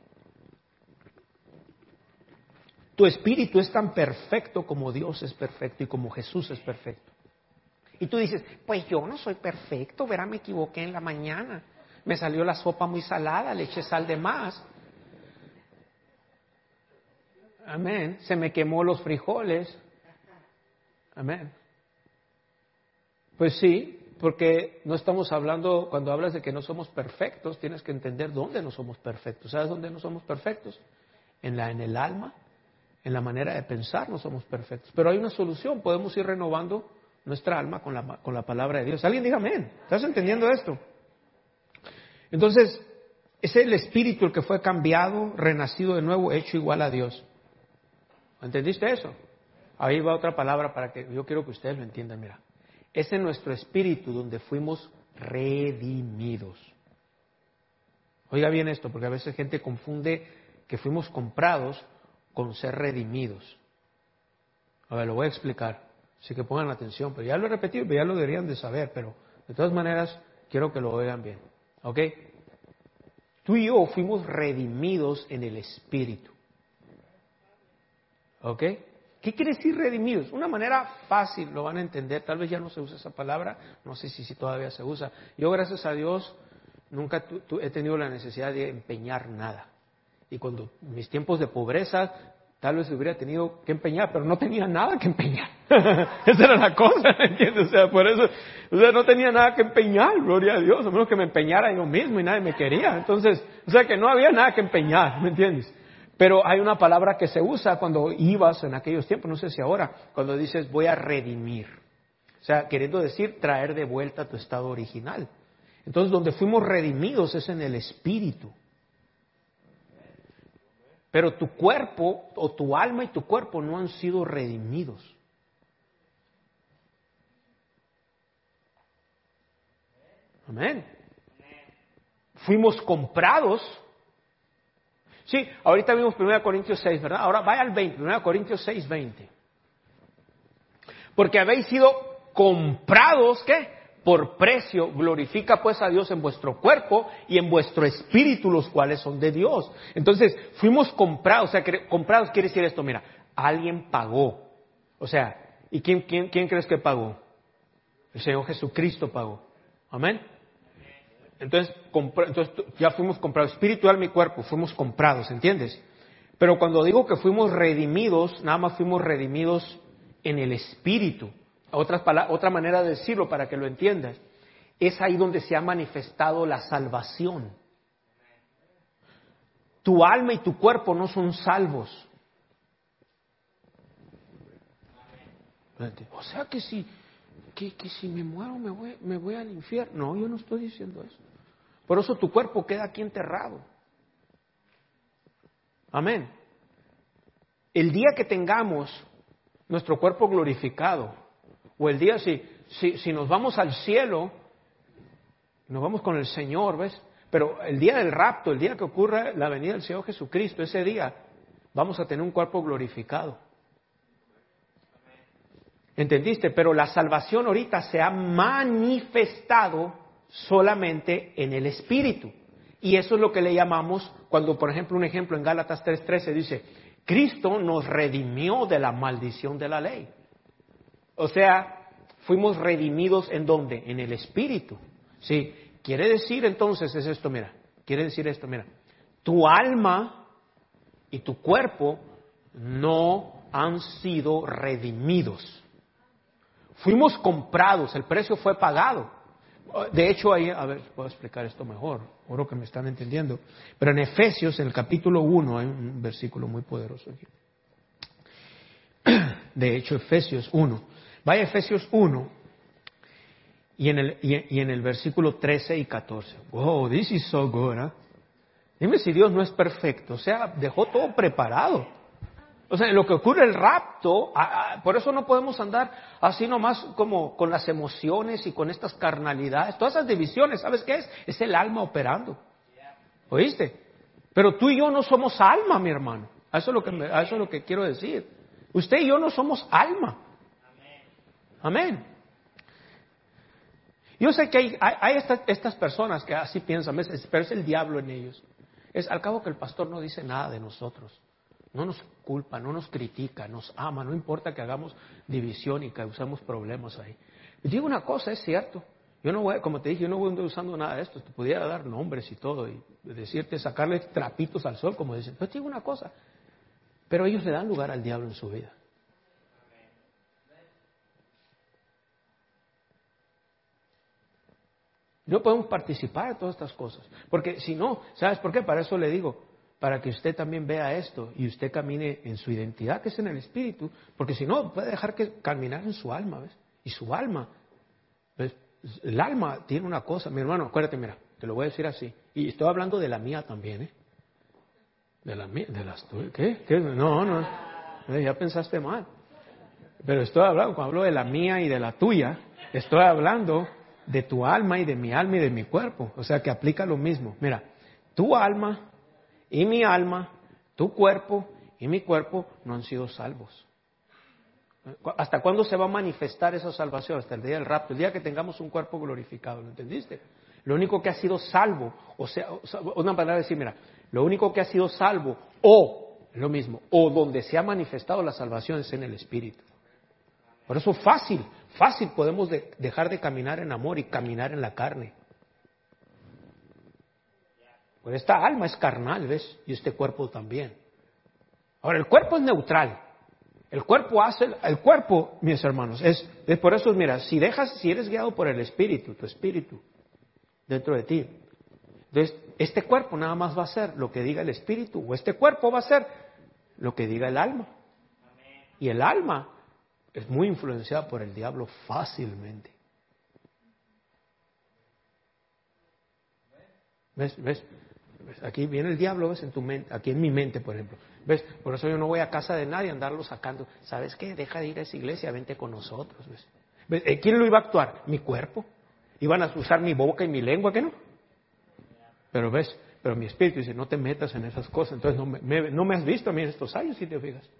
Tu espíritu es tan perfecto como Dios es perfecto y como Jesús es perfecto. Y tú dices, pues yo no soy perfecto, verá, me equivoqué en la mañana. Me salió la sopa muy salada, le eché sal de más. Amén. Se me quemó los frijoles. Amén. Pues sí, porque no estamos hablando, cuando hablas de que no somos perfectos, tienes que entender dónde no somos perfectos. ¿Sabes dónde no somos perfectos? En el alma, en la manera de pensar no somos perfectos. Pero hay una solución, podemos ir renovando nuestra alma con la palabra de Dios. Alguien diga amén. ¿Estás entendiendo esto? Entonces, es el espíritu el que fue cambiado, renacido de nuevo, hecho igual a Dios. ¿Entendiste eso? Ahí va otra palabra para que yo quiero que ustedes lo entiendan. Mira, es en nuestro espíritu donde fuimos redimidos. Oiga bien esto, porque a veces gente confunde que fuimos comprados con ser redimidos. A ver, lo voy a explicar. Así que pongan atención, pero ya lo he repetido, ya lo deberían de saber, pero de todas maneras quiero que lo oigan bien. ¿Ok? Tú y yo fuimos redimidos en el espíritu. ¿Ok? ¿Qué quiere decir redimidos? Una manera fácil, lo van a entender. Tal vez ya no se usa esa palabra, no sé si todavía se usa. Yo, gracias a Dios, nunca he tenido la necesidad de empeñar nada. Y cuando mis tiempos de pobreza, tal vez hubiera tenido que empeñar, pero no tenía nada que empeñar. Esa era la cosa, ¿me entiendes? O sea, por eso, no tenía nada que empeñar, gloria a Dios, a menos que me empeñara yo mismo y nadie me quería. Entonces, o sea, que no había nada que empeñar, ¿me entiendes? Pero hay una palabra que se usa cuando ibas en aquellos tiempos, no sé si ahora, cuando dices voy a redimir. O sea, queriendo decir traer de vuelta a tu estado original. Entonces, donde fuimos redimidos es en el espíritu. Pero tu cuerpo, o tu alma y tu cuerpo no han sido redimidos. Amén. Fuimos comprados. Sí, ahorita vimos 1 Corintios 6, ¿verdad? Ahora vaya al 20, 1 Corintios 6, 20. Porque habéis sido comprados, ¿qué? Por precio. Glorifica pues a Dios en vuestro cuerpo y en vuestro espíritu, los cuales son de Dios. Entonces, fuimos comprados. O sea, comprados quiere decir esto, mira, alguien pagó. O sea, ¿y quién crees que pagó? El Señor Jesucristo pagó. Amén. Entonces ya fuimos comprados, espíritu, alma y cuerpo, fuimos comprados, ¿entiendes? Pero cuando digo que fuimos redimidos, nada más fuimos redimidos en el espíritu. Otra manera de decirlo para que lo entiendas, es ahí donde se ha manifestado la salvación. Tu alma y tu cuerpo no son salvos. O sea que si me muero me voy al infierno. No, yo no estoy diciendo eso. Por eso tu cuerpo queda aquí enterrado. Amén. El día que tengamos nuestro cuerpo glorificado, o el día si nos vamos al cielo, nos vamos con el Señor, ¿ves? Pero el día del rapto, el día que ocurra la venida del Señor Jesucristo, ese día vamos a tener un cuerpo glorificado. ¿Entendiste? Pero la salvación ahorita se ha manifestado solamente en el Espíritu. Y eso es lo que le llamamos, cuando por ejemplo un ejemplo en Gálatas 3:13 dice, Cristo nos redimió de la maldición de la ley. O sea, fuimos redimidos ¿en dónde? En el Espíritu. Sí, quiere decir entonces es esto, mira, tu alma y tu cuerpo no han sido redimidos. Fuimos comprados, el precio fue pagado. De hecho, ahí, a ver, puedo explicar esto mejor, oro que me están entendiendo. Pero en Efesios, en el capítulo 1, hay un versículo muy poderoso aquí. De hecho, Efesios 1. Vaya a Efesios 1 y en el versículo 13 y 14. Wow, this is so good, ¿eh? Dime si Dios no es perfecto, o sea, dejó todo preparado. O sea, en lo que ocurre el rapto, por eso no podemos andar así nomás como con las emociones y con estas carnalidades, todas esas divisiones, ¿sabes qué es? Es el alma operando. ¿Oíste? Pero tú y yo no somos alma, mi hermano. Eso es lo que quiero decir. Usted y yo no somos alma. Amén. Yo sé que hay estas personas que así piensan, pero es el diablo en ellos. Es al cabo que el pastor no dice nada de nosotros. No nos culpa, no nos critica, nos ama, no importa que hagamos división y causemos problemas ahí. Y digo una cosa, es cierto, yo no voy, como te dije, yo no voy usando nada de esto, te pudiera dar nombres y todo, y decirte, sacarle trapitos al sol, como dicen, pero te digo una cosa, pero ellos le dan lugar al diablo en su vida. No podemos participar de todas estas cosas, porque si no, ¿sabes por qué? Para eso le digo, para que usted también vea esto y usted camine en su identidad, que es en el espíritu, porque si no, puede dejar que caminar en su alma, ¿ves? Y su alma, ¿ves? El alma tiene una cosa, mi hermano, acuérdate, mira, te lo voy a decir así, y estoy hablando de la mía también, ¿eh? De la mía, de las tuyas, ¿qué? No, ya pensaste mal. Pero estoy hablando, cuando hablo de la mía y de la tuya, estoy hablando de tu alma y de mi alma y de mi cuerpo. O sea que aplica lo mismo. Mira, tu alma y mi alma, tu cuerpo y mi cuerpo no han sido salvos. ¿Hasta cuándo se va a manifestar esa salvación? Hasta el día del rapto, el día que tengamos un cuerpo glorificado, ¿lo entendiste? Lo único que ha sido salvo, o sea, una manera de decir, mira, lo único que ha sido salvo, o, lo mismo, o donde se ha manifestado la salvación es en el Espíritu. Por eso fácil podemos dejar de caminar en amor y caminar en la carne. Pues esta alma es carnal, ¿ves? Y este cuerpo también. Ahora, el cuerpo es neutral. El cuerpo, mis hermanos, es por eso, mira, si eres guiado por el Espíritu, tu Espíritu, dentro de ti, entonces, este cuerpo nada más va a ser lo que diga el Espíritu, o este cuerpo va a ser lo que diga el alma. Y el alma es muy influenciada por el diablo fácilmente. ¿Ves? Aquí viene el diablo, ¿ves? En tu mente, aquí en mi mente, por ejemplo. ¿Ves? Por eso yo no voy a casa de nadie a andarlo sacando. ¿Sabes qué? Deja de ir a esa iglesia, vente con nosotros. ¿Ves? ¿Quién lo iba a actuar? Mi cuerpo. Iban a usar mi boca y mi lengua, ¿qué no? Pero pero mi espíritu dice, no te metas en esas cosas. Entonces no me has visto a mí en estos años, si te fijas.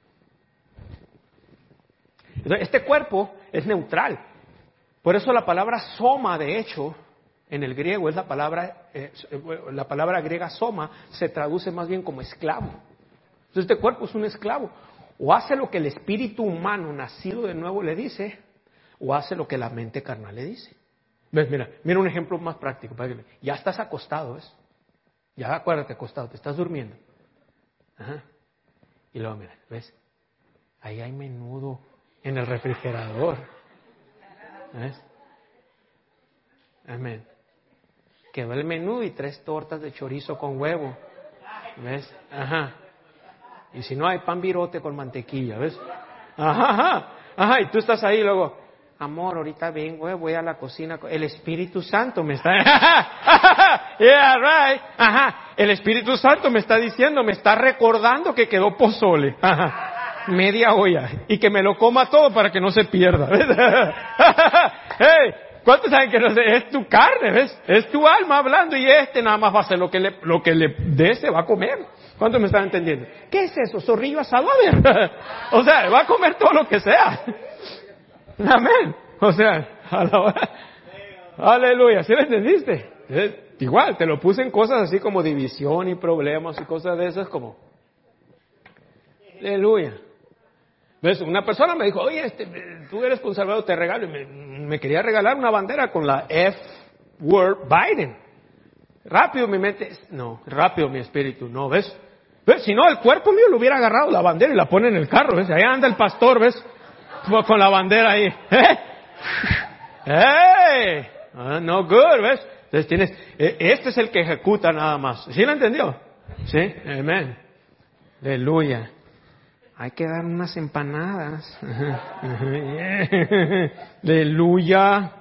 Entonces, este cuerpo es neutral. Por eso la palabra soma, de hecho, en el griego es la palabra griega soma, se traduce más bien como esclavo. Entonces este cuerpo es un esclavo. O hace lo que el espíritu humano nacido de nuevo le dice, o hace lo que la mente carnal le dice. ¿Ves? Mira un ejemplo más práctico. Ya estás acostado, ¿ves? Ya acuérdate, acostado, te estás durmiendo. Ajá. Y luego mira, ¿ves? Ahí hay menudo en el refrigerador. ¿Ves? Amén. Quedó el menú y 3 tortas de chorizo con huevo. ¿Ves? Ajá. Y si no hay pan birote con mantequilla, ¿ves? Ajá. Y tú estás ahí luego, amor, ahorita vengo, voy a la cocina. El Espíritu Santo me está... Yeah, right. Ajá. El Espíritu Santo me está diciendo, me está recordando que quedó pozole. Ajá. Media olla. Y que me lo coma todo para que no se pierda. ¿Ves? Hey, ¿cuántos saben que no sé? Es tu carne, ¿ves? Es tu alma hablando y nada más va a hacer lo que le dé, se va a comer. ¿Cuántos me están entendiendo? ¿Qué es eso? ¿Zorrillo asado? A ver. O sea, va a comer todo lo que sea. Amén. O sea, aleluya. ¿Sí lo entendiste? Igual, te lo puse en cosas así como división y problemas y cosas de esas como... Aleluya. ¿Ves? Una persona me dijo, oye, tú eres conservador, te regalo. Y me quería regalar una bandera con la F-word Biden. Rápido mi mente, no, rápido mi espíritu, no, ¿ves? ¿Ves? Si no, el cuerpo mío lo hubiera agarrado la bandera y la pone en el carro, ¿ves? Ahí anda el pastor, ¿ves? Con la bandera ahí. ¡Hey! No good, ¿ves? Entonces este es el que ejecuta nada más. ¿Sí lo entendió? Sí, amén. Aleluya. Hay que dar unas empanadas. Aleluya.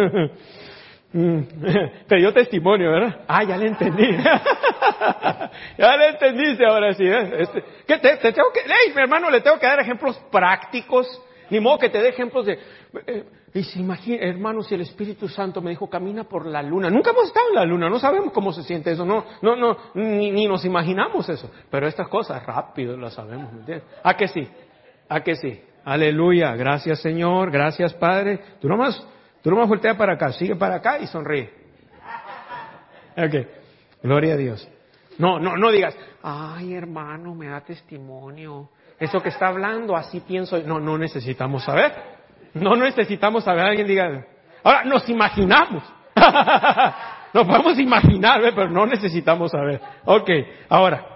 Te dio testimonio, ¿verdad? Ya le entendí. Ya le entendiste ahora sí. ¿Qué te tengo que? ¡Ey, mi hermano! Le tengo que dar ejemplos prácticos. Ni modo que te dé ejemplos de... y se imagina, hermano, si el Espíritu Santo me dijo, camina por la luna. Nunca hemos estado en la luna, no sabemos cómo se siente eso. Ni nos imaginamos eso. Pero estas cosas rápido las sabemos, ¿me entiendes? ¿A que sí? ¿A que sí? Aleluya. Gracias, Señor. Gracias, Padre. Tú nomás voltea para acá, sigue para acá y sonríe. Ok. Gloria a Dios. No digas, ay hermano, me da testimonio. Eso que está hablando, así pienso. No necesitamos saber. No necesitamos saber. Alguien diga, ahora nos imaginamos. Nos podemos imaginar, ¿ve? Pero no necesitamos saber. Ok, ahora.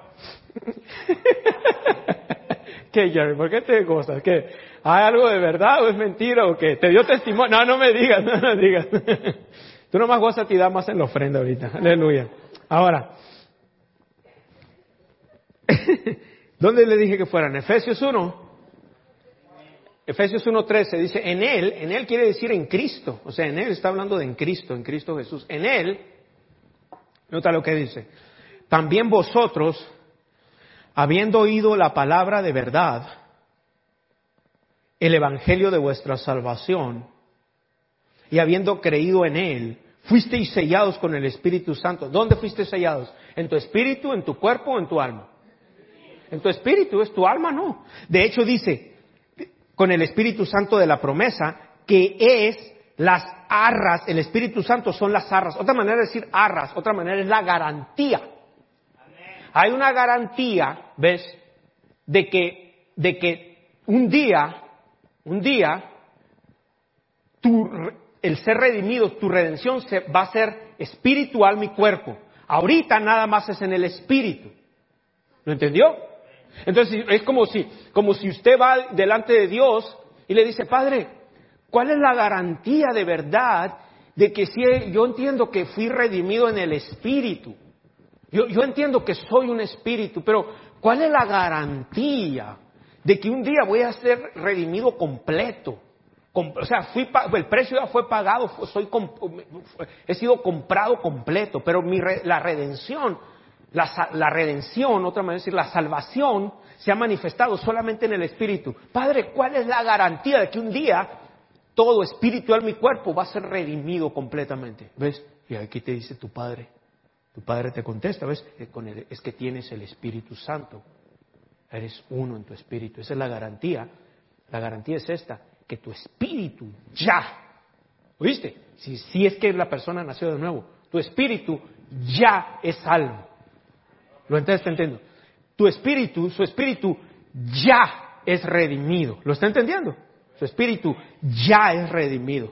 ¿Qué, Jerry? ¿Por qué te gozas? ¿Qué? ¿Hay algo de verdad o es mentira o qué? ¿Te dio testimonio? No me digas, no me digas. Tú nomás gozas y das más en la ofrenda ahorita. Aleluya. Ahora. ¿Dónde le dije que fueran? Efesios 1. Efesios 1:13 dice, en Él quiere decir en Cristo. O sea, en Él está hablando de en Cristo Jesús. En Él, nota lo que dice. También vosotros, habiendo oído la palabra de verdad, el evangelio de vuestra salvación, y habiendo creído en Él, fuisteis sellados con el Espíritu Santo. ¿Dónde fuisteis sellados? ¿En tu espíritu, en tu cuerpo o en tu alma? En tu espíritu, es tu alma, no. De hecho dice, con el Espíritu Santo de la promesa, que es las arras, el Espíritu Santo son las arras. Otra manera de decir arras, otra manera es la garantía. Hay una garantía, ¿ves? De que un día, el ser redimido, tu redención va a ser espiritual, mi cuerpo. Ahorita nada más es en el espíritu. ¿Lo entendió? Entonces es como si usted va delante de Dios y le dice, Padre, ¿cuál es la garantía de verdad de que si yo entiendo que fui redimido en el espíritu? Yo entiendo que soy un espíritu, pero ¿cuál es la garantía de que un día voy a ser redimido completo? O sea, el precio ya fue pagado, he sido comprado completo, pero la redención, otra manera de decir, la salvación se ha manifestado solamente en el espíritu. Padre, ¿cuál es la garantía de que un día todo espiritual mi cuerpo va a ser redimido completamente? ¿Ves? Y aquí te dice tu Padre. Tu Padre te contesta, ¿ves? Es que tienes el Espíritu Santo. Eres uno en tu espíritu. Esa es la garantía. La garantía es esta, que tu espíritu ya, ¿oíste? Si es que la persona nació de nuevo, tu espíritu ya es salvo. ¿Lo está entendiendo? Su espíritu ya es redimido. ¿Lo está entendiendo? Su espíritu ya es redimido.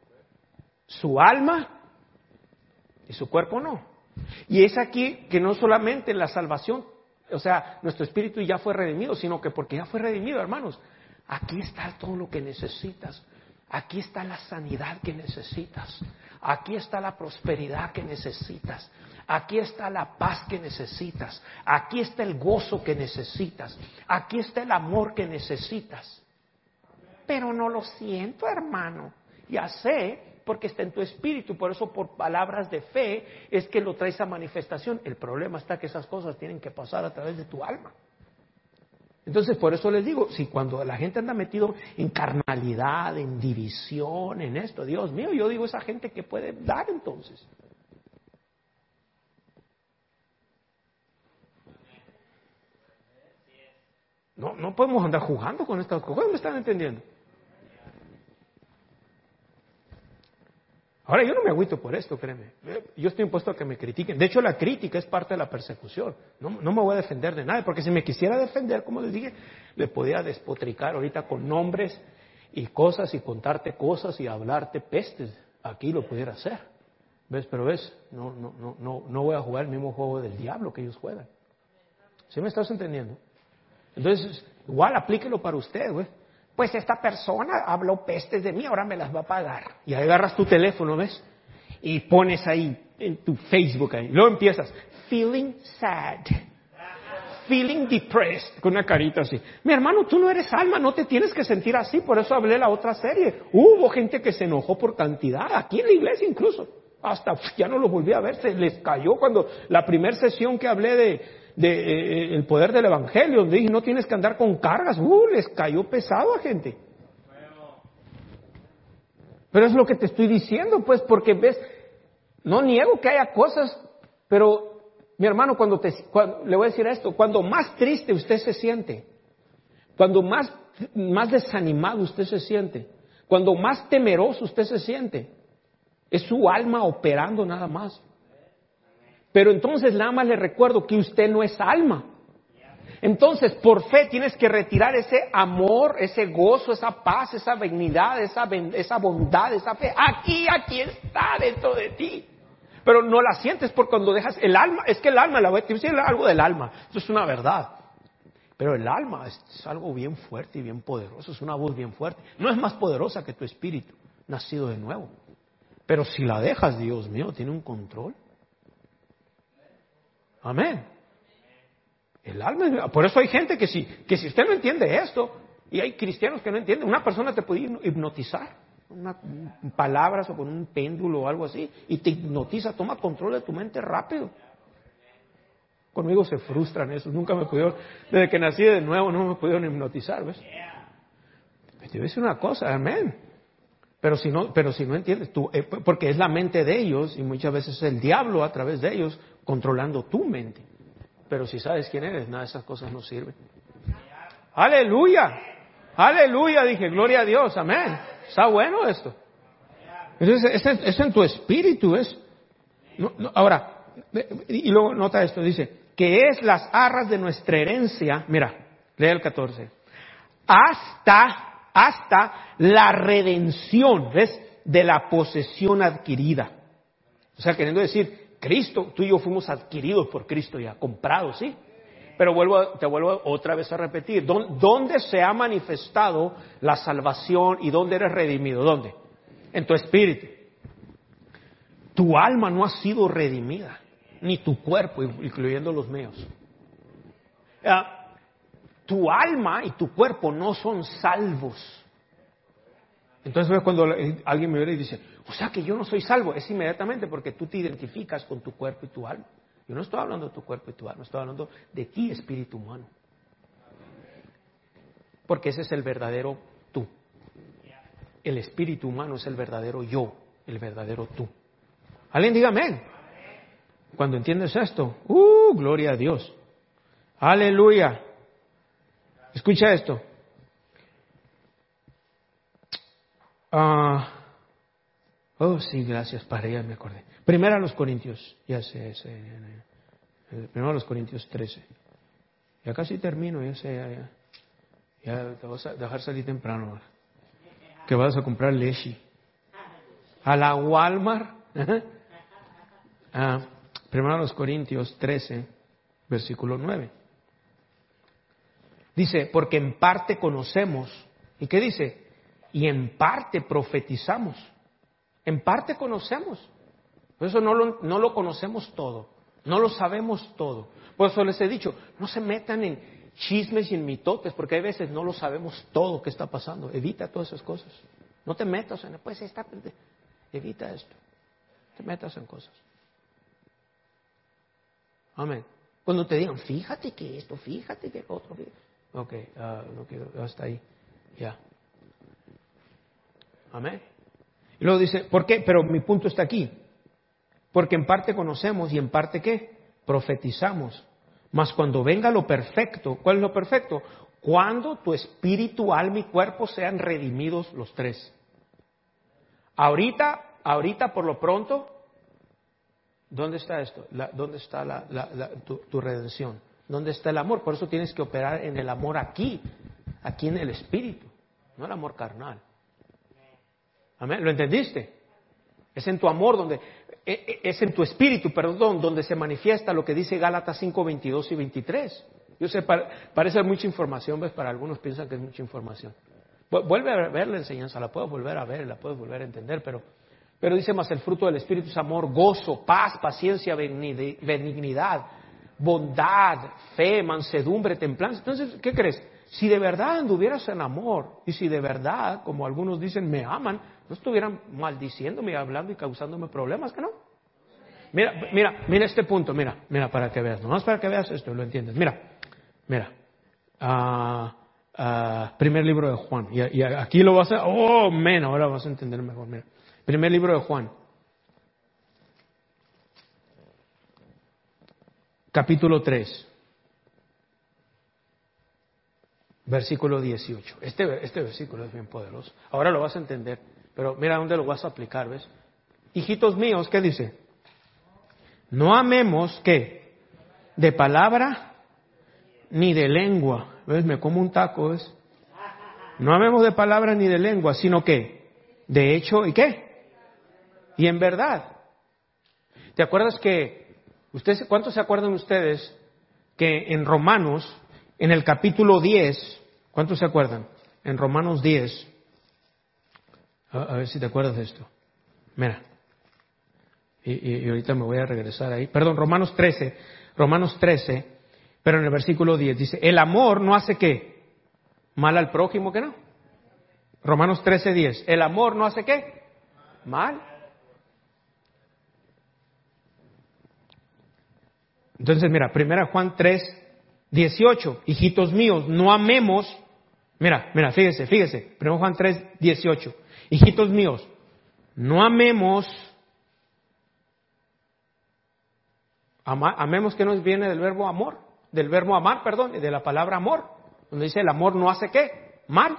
Su alma y su cuerpo no. Y es aquí que no solamente en la salvación, o sea, nuestro espíritu ya fue redimido, sino que porque ya fue redimido, hermanos, aquí está todo lo que necesitas. Aquí está la sanidad que necesitas. Aquí está la prosperidad que necesitas. Aquí está la paz que necesitas. Aquí está el gozo que necesitas. Aquí está el amor que necesitas. Pero no lo siento, hermano. Ya sé, porque está en tu espíritu. Por eso, por palabras de fe, es que lo traes a manifestación. El problema está que esas cosas tienen que pasar a través de tu alma. Entonces, por eso les digo, si cuando la gente anda metido en carnalidad, en división, en esto, Dios mío, yo digo, esa gente que puede dar entonces. No podemos andar jugando con estas cosas, ¿me están entendiendo? Ahora, yo no me agüito por esto, créeme. Yo estoy impuesto a que me critiquen. De hecho, la crítica es parte de la persecución. No me voy a defender de nadie, porque si me quisiera defender, como les dije, le podía despotricar ahorita con nombres y cosas y contarte cosas y hablarte pestes. Aquí lo pudiera hacer. ¿Ves? Pero ves, no voy a jugar el mismo juego del diablo que ellos juegan. ¿Sí me estás entendiendo? Entonces, igual aplíquelo para usted, güey. Pues esta persona habló pestes de mí, ahora me las va a pagar. Y ahí agarras tu teléfono, ¿ves? Y pones ahí en tu Facebook ahí. Luego empiezas, feeling sad, feeling depressed, con una carita así. Mi hermano, tú no eres alma, no te tienes que sentir así, por eso hablé la otra serie. Hubo gente que se enojó por cantidad, aquí en la iglesia incluso. Hasta ya no los volví a ver, se les cayó cuando la primera sesión que hablé de el poder del evangelio, donde dije no tienes que andar con cargas, les cayó pesado a gente. Pero es lo que te estoy diciendo, pues, porque ves, no niego que haya cosas, pero mi hermano, cuando le voy a decir esto, cuando más triste usted se siente, cuando más desanimado usted se siente, cuando más temeroso usted se siente, es su alma operando nada más. Pero entonces nada más le recuerdo que usted no es alma. Entonces, por fe tienes que retirar ese amor, ese gozo, esa paz, esa benignidad, esa bondad, esa fe. Aquí está dentro de ti. Pero no la sientes porque cuando dejas el alma, es que el alma, la voy a decir algo del alma, eso es una verdad. Pero el alma es algo bien fuerte y bien poderoso, es una voz bien fuerte. No es más poderosa que tu espíritu, nacido de nuevo. Pero si la dejas, Dios mío, tiene un control. Amén. El alma, por eso hay gente que si usted no entiende esto, y hay cristianos que no entienden, una persona te puede hipnotizar, palabras o con un péndulo o algo así, y te hipnotiza, toma control de tu mente rápido. Conmigo se frustran eso, nunca me pudieron, desde que nací de nuevo no me pudieron hipnotizar, ¿ves? Te voy a decir una cosa, amén. Pero si no entiendes, tú, porque es la mente de ellos, y muchas veces es el diablo a través de ellos controlando tu mente. Pero si sabes quién eres, nada de esas cosas no sirven. ¡Aleluya! ¡Aleluya! Dije, gloria a Dios, amén. Está bueno esto. Entonces, es en tu espíritu, es. Ahora, y luego nota esto, dice, que es las arras de nuestra herencia, mira, lee el 14, hasta la redención, ¿ves? De la posesión adquirida. O sea, queriendo decir, Cristo, tú y yo fuimos adquiridos por Cristo ya, comprados, ¿sí? Pero te vuelvo otra vez a repetir, ¿dónde se ha manifestado la salvación y dónde eres redimido? ¿Dónde? En tu espíritu. Tu alma no ha sido redimida, ni tu cuerpo, incluyendo los míos. Tu alma y tu cuerpo no son salvos. Entonces cuando alguien me viene y dice, o sea que yo no soy salvo, es inmediatamente porque tú te identificas con tu cuerpo y tu alma. Yo no estoy hablando de tu cuerpo y tu alma, estoy hablando de ti, espíritu humano. Porque ese es el verdadero tú. El espíritu humano es el verdadero yo, el verdadero tú. ¿Alguien diga amén? Cuando entiendes esto, gloria a Dios. Aleluya. Escucha esto. Sí, gracias, Padre, ya me acordé. Primero a los Corintios, primero a los Corintios 13. Ya casi termino, ya te vas a dejar salir temprano. Que vas a comprar leche. A la Walmart. Primero a los Corintios 13, versículo 9. Dice, porque en parte conocemos. ¿Y qué dice? Y en parte profetizamos. En parte conocemos. Por eso no lo conocemos todo. No lo sabemos todo. Por eso les he dicho, no se metan en chismes y en mitotes, porque hay veces no lo sabemos todo que está pasando. Evita todas esas cosas. No te metas en, pues evita esto. No te metas en cosas. Amén. Cuando te digan, fíjate que esto, fíjate que otro, fíjate. Ok, no quiero, hasta ahí. Ya. Amén. Y luego dice, ¿por qué? Pero mi punto está aquí. Porque en parte conocemos y en parte ¿qué? Profetizamos. Mas cuando venga lo perfecto, ¿cuál es lo perfecto? Cuando tu espíritu, alma y cuerpo sean redimidos los tres. Ahorita por lo pronto, ¿dónde está esto? ¿Dónde está tu redención? ¿Dónde está el amor? Por eso tienes que operar en el amor aquí en el espíritu, no el amor carnal. Amén. ¿Lo entendiste? Es en tu amor es en tu espíritu, perdón, donde se manifiesta lo que dice Gálatas 5, 22 y 23. Yo sé, parece mucha información, ¿ves? Para algunos piensan que es mucha información. Vuelve a ver la enseñanza, la puedes volver a ver, la puedes volver a entender, pero dice más el fruto del espíritu es amor, gozo, paz, paciencia, benignidad, bondad, fe, mansedumbre, templanza. Entonces, ¿qué crees? Si de verdad anduvieras en amor y si de verdad, como algunos dicen, me aman, no estuvieran maldiciéndome y hablando y causándome problemas, ¿que no? Mira este punto, mira, para que veas, nomás para que veas esto, lo entiendes. Mira. Primer libro de Juan. Y aquí lo vas a... ahora vas a entender mejor. Mira. Primer libro de Juan. Capítulo 3. Versículo 18. Este versículo es bien poderoso. Ahora lo vas a entender. Pero mira dónde lo vas a aplicar, ¿ves? Hijitos míos, ¿qué dice? No amemos, ¿qué? De palabra ni de lengua. ¿Ves? Me como un taco, ¿ves? No amemos de palabra ni de lengua, sino que de hecho, ¿y qué? Y en verdad. ¿Te acuerdas que, cuántos se acuerdan ustedes que en Romanos, en el capítulo 10, ¿cuántos se acuerdan? En Romanos 10, a ver si te acuerdas de esto. Mira, y ahorita me voy a regresar ahí. Perdón, Romanos 13, pero en el versículo 10 dice, el amor no hace ¿qué? Mal al prójimo, ¿que no? Romanos 13:10, el amor no hace ¿qué? Mal. Entonces, mira, 1 Juan 3:18, hijitos míos, no amemos, mira, fíjese, 1 Juan 3:18, hijitos míos, no amemos, amemos que nos viene del verbo amor, del verbo amar, perdón, y de la palabra amor, donde dice el amor no hace ¿qué? Mal.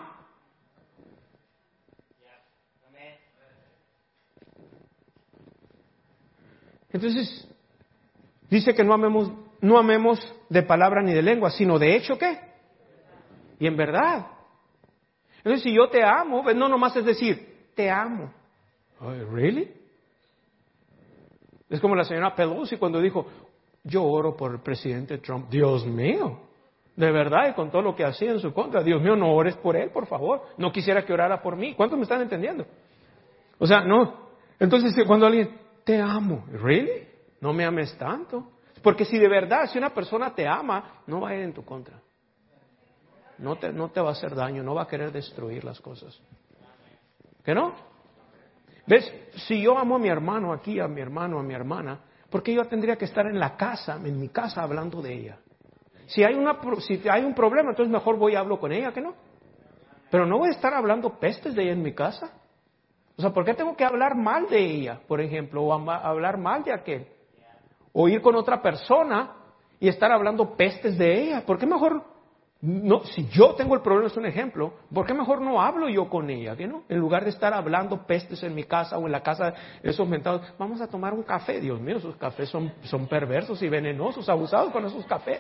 Entonces, dice que no amemos de palabra ni de lengua, sino de hecho, ¿qué? Y en verdad. Entonces, si yo te amo, no nomás es decir, te amo. Oh, ¿really? Es como la señora Pelosi cuando dijo, yo oro por el presidente Trump. Dios mío, de verdad, y con todo lo que hacía en su contra. Dios mío, no ores por él, por favor. No quisiera que orara por mí. ¿Cuántos me están entendiendo? O sea, no. Entonces, cuando alguien, te amo, ¿really? No me ames tanto. Porque si de verdad, si una persona te ama, no va a ir en tu contra. No te va a hacer daño, no va a querer destruir las cosas. ¿Que no? ¿Ves? Si yo amo a mi hermano aquí, a mi hermano, a mi hermana, ¿por qué yo tendría que estar en la casa, en mi casa, hablando de ella? Si hay un problema, entonces mejor voy y hablo con ella, ¿que no? Pero no voy a estar hablando pestes de ella en mi casa. O sea, ¿por qué tengo que hablar mal de ella, por ejemplo, o hablar mal de aquel? O ir con otra persona y estar hablando pestes de ella. ¿Por qué mejor no? Si yo tengo el problema, es un ejemplo, ¿por qué mejor no hablo yo con ella? ¿Qué no? En lugar de estar hablando pestes en mi casa o en la casa de esos mentados, vamos a tomar un café. Dios mío, esos cafés son perversos y venenosos, abusados con esos cafés.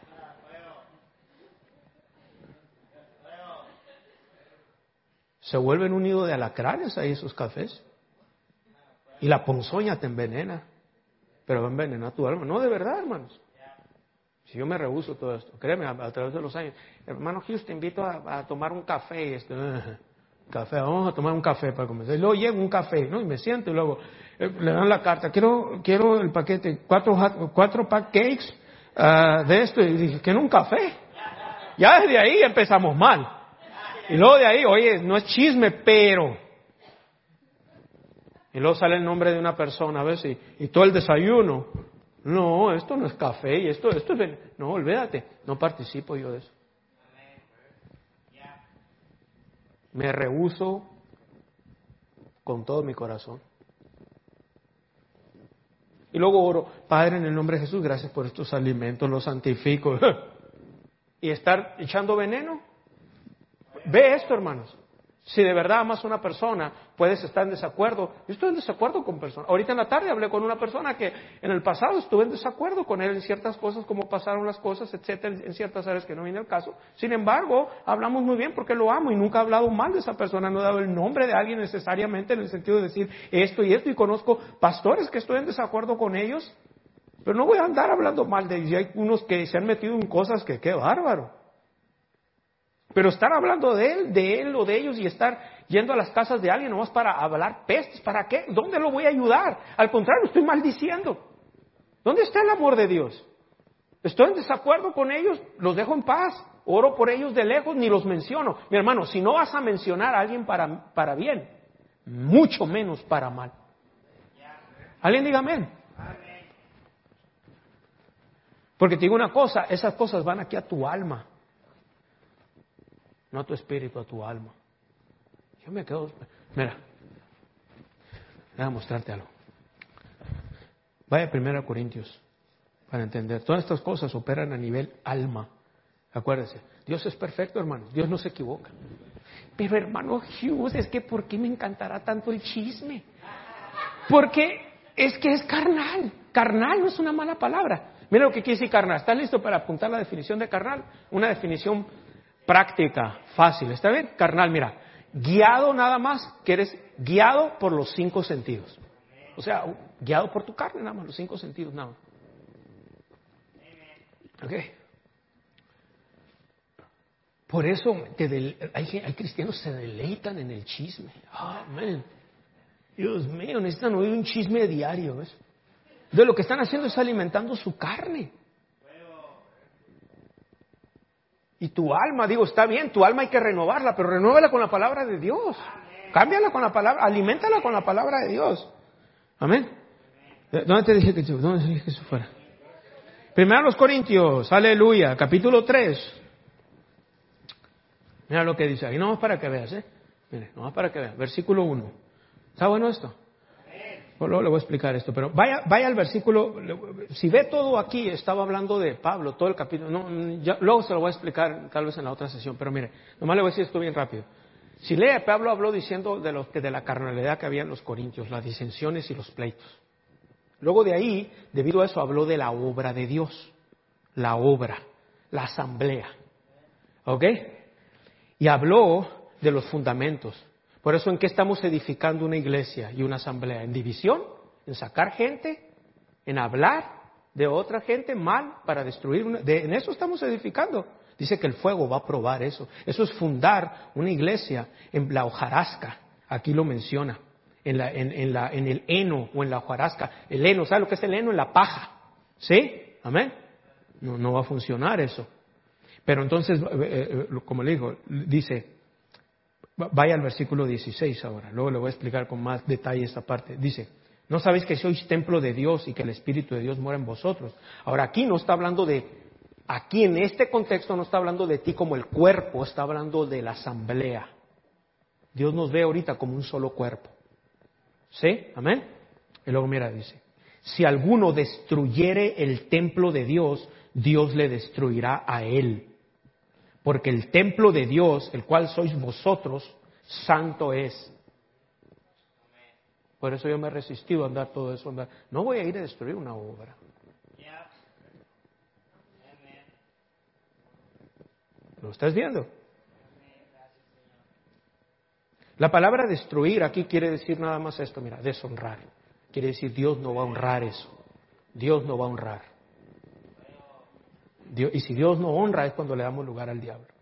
Se vuelven un nido de alacranes ahí esos cafés. Y la ponzoña te envenena. Pero va a envenenar tu alma. No, de verdad, hermanos. Si yo me rehúso todo esto, créeme, a través de los años. Hermano Hughes, te invito a tomar un café. Café, vamos a tomar un café para comenzar. Y luego llega un café, ¿no? Y me siento y luego le dan la carta. Quiero el paquete, 4 pancakes de esto. Y dije, ¿quiero un café? Ya desde ahí empezamos mal. Y luego de ahí, oye, no es chisme, pero... Y luego sale el nombre de una persona, ¿ves? Y todo el desayuno. No, esto no es café y esto es... No, olvídate, no participo yo de eso. Me rehúso con todo mi corazón. Y luego oro, Padre, en el nombre de Jesús, gracias por estos alimentos, los santifico. Y estar echando veneno. Ve esto, hermanos. Si de verdad amas a una persona, puedes estar en desacuerdo. Yo estoy en desacuerdo con personas. Ahorita en la tarde hablé con una persona que en el pasado estuve en desacuerdo con él en ciertas cosas, cómo pasaron las cosas, etcétera, en ciertas áreas que no viene al caso. Sin embargo, hablamos muy bien porque lo amo y nunca he hablado mal de esa persona. No he dado el nombre de alguien necesariamente en el sentido de decir esto y esto. Y conozco pastores que estoy en desacuerdo con ellos, pero no voy a andar hablando mal de ellos. Y hay unos que se han metido en cosas que qué bárbaro. Pero estar hablando de él o de ellos y estar yendo a las casas de alguien nomás para hablar pestes, ¿para qué? ¿Dónde lo voy a ayudar? Al contrario, estoy maldiciendo. ¿Dónde está el amor de Dios? Estoy en desacuerdo con ellos, los dejo en paz, oro por ellos de lejos, ni los menciono. Mi hermano, si no vas a mencionar a alguien para bien, mucho menos para mal. ¿Alguien diga amén? Porque te digo una cosa, esas cosas van aquí a tu alma. No a tu espíritu, a tu alma. Yo me quedo... Mira, voy a mostrarte algo. Vaya a 1 Corintios para entender. Todas estas cosas operan a nivel alma. Acuérdense, Dios es perfecto, hermanos. Dios no se equivoca. Pero hermano Hughes, es que ¿por qué me encantará tanto el chisme? Porque Es que es carnal. Carnal no es una mala palabra. Mira lo que quiere decir carnal. ¿Estás listo para apuntar la definición de carnal? Una definición práctica, fácil. ¿Está bien? Carnal, mira. Guiado nada más, que eres guiado por los 5 sentidos. O sea, guiado por tu carne nada más, los 5 sentidos nada más. ¿Ok? Por eso hay cristianos que se deleitan en el chisme. Amén. Dios mío, necesitan oír un chisme diario. ¿Ves? De lo que están haciendo es alimentando su carne. Y tu alma, digo, está bien, tu alma hay que renovarla, pero renúvala con la palabra de Dios. Cámbiala con la palabra, aliméntala con la palabra de Dios. Amén. ¿Dónde te dije que eso fuera? Primero los Corintios, aleluya, capítulo 3. Mira lo que dice ahí, no más para que veas, Mire, no más para que veas, versículo 1. ¿Está bueno esto? Luego le voy a explicar esto, pero vaya al versículo. Si ve todo aquí, estaba hablando de Pablo, todo el capítulo. Luego se lo voy a explicar tal vez en la otra sesión, pero mire, nomás le voy a decir esto bien rápido. Si lee, Pablo habló diciendo de la carnalidad que había en los corintios, las disensiones y los pleitos. Luego de ahí, debido a eso, habló de la obra de Dios, la obra, la asamblea. ¿Ok? Y habló de los fundamentos. Por eso, ¿en qué estamos edificando una iglesia y una asamblea? ¿En división? ¿En sacar gente? ¿En hablar de otra gente mal para destruir? En eso estamos edificando. Dice que el fuego va a probar eso. Eso es fundar una iglesia en la hojarasca. Aquí lo menciona. En el heno o en la hojarasca. El heno, ¿sabe lo que es el heno? En la paja. ¿Sí? ¿Amén? No va a funcionar eso. Pero entonces, como le digo, dice... Vaya al versículo 16 ahora, luego le voy a explicar con más detalle esta parte. Dice, ¿no sabéis que sois templo de Dios y que el Espíritu de Dios mora en vosotros? Ahora aquí no está hablando aquí en este contexto no está hablando de ti como el cuerpo, está hablando de la asamblea. Dios nos ve ahorita como un solo cuerpo. ¿Sí? ¿Amén? Y luego mira, dice, si alguno destruyere el templo de Dios, Dios le destruirá a él. Porque el templo de Dios, el cual sois vosotros, santo es. Por eso yo me he resistido a andar todo eso. No voy a ir a destruir una obra. ¿Lo estás viendo? La palabra destruir aquí quiere decir nada más esto, mira, deshonrar. Quiere decir Dios no va a honrar eso. Dios no va a honrar. Y si Dios no honra es cuando le damos lugar al diablo.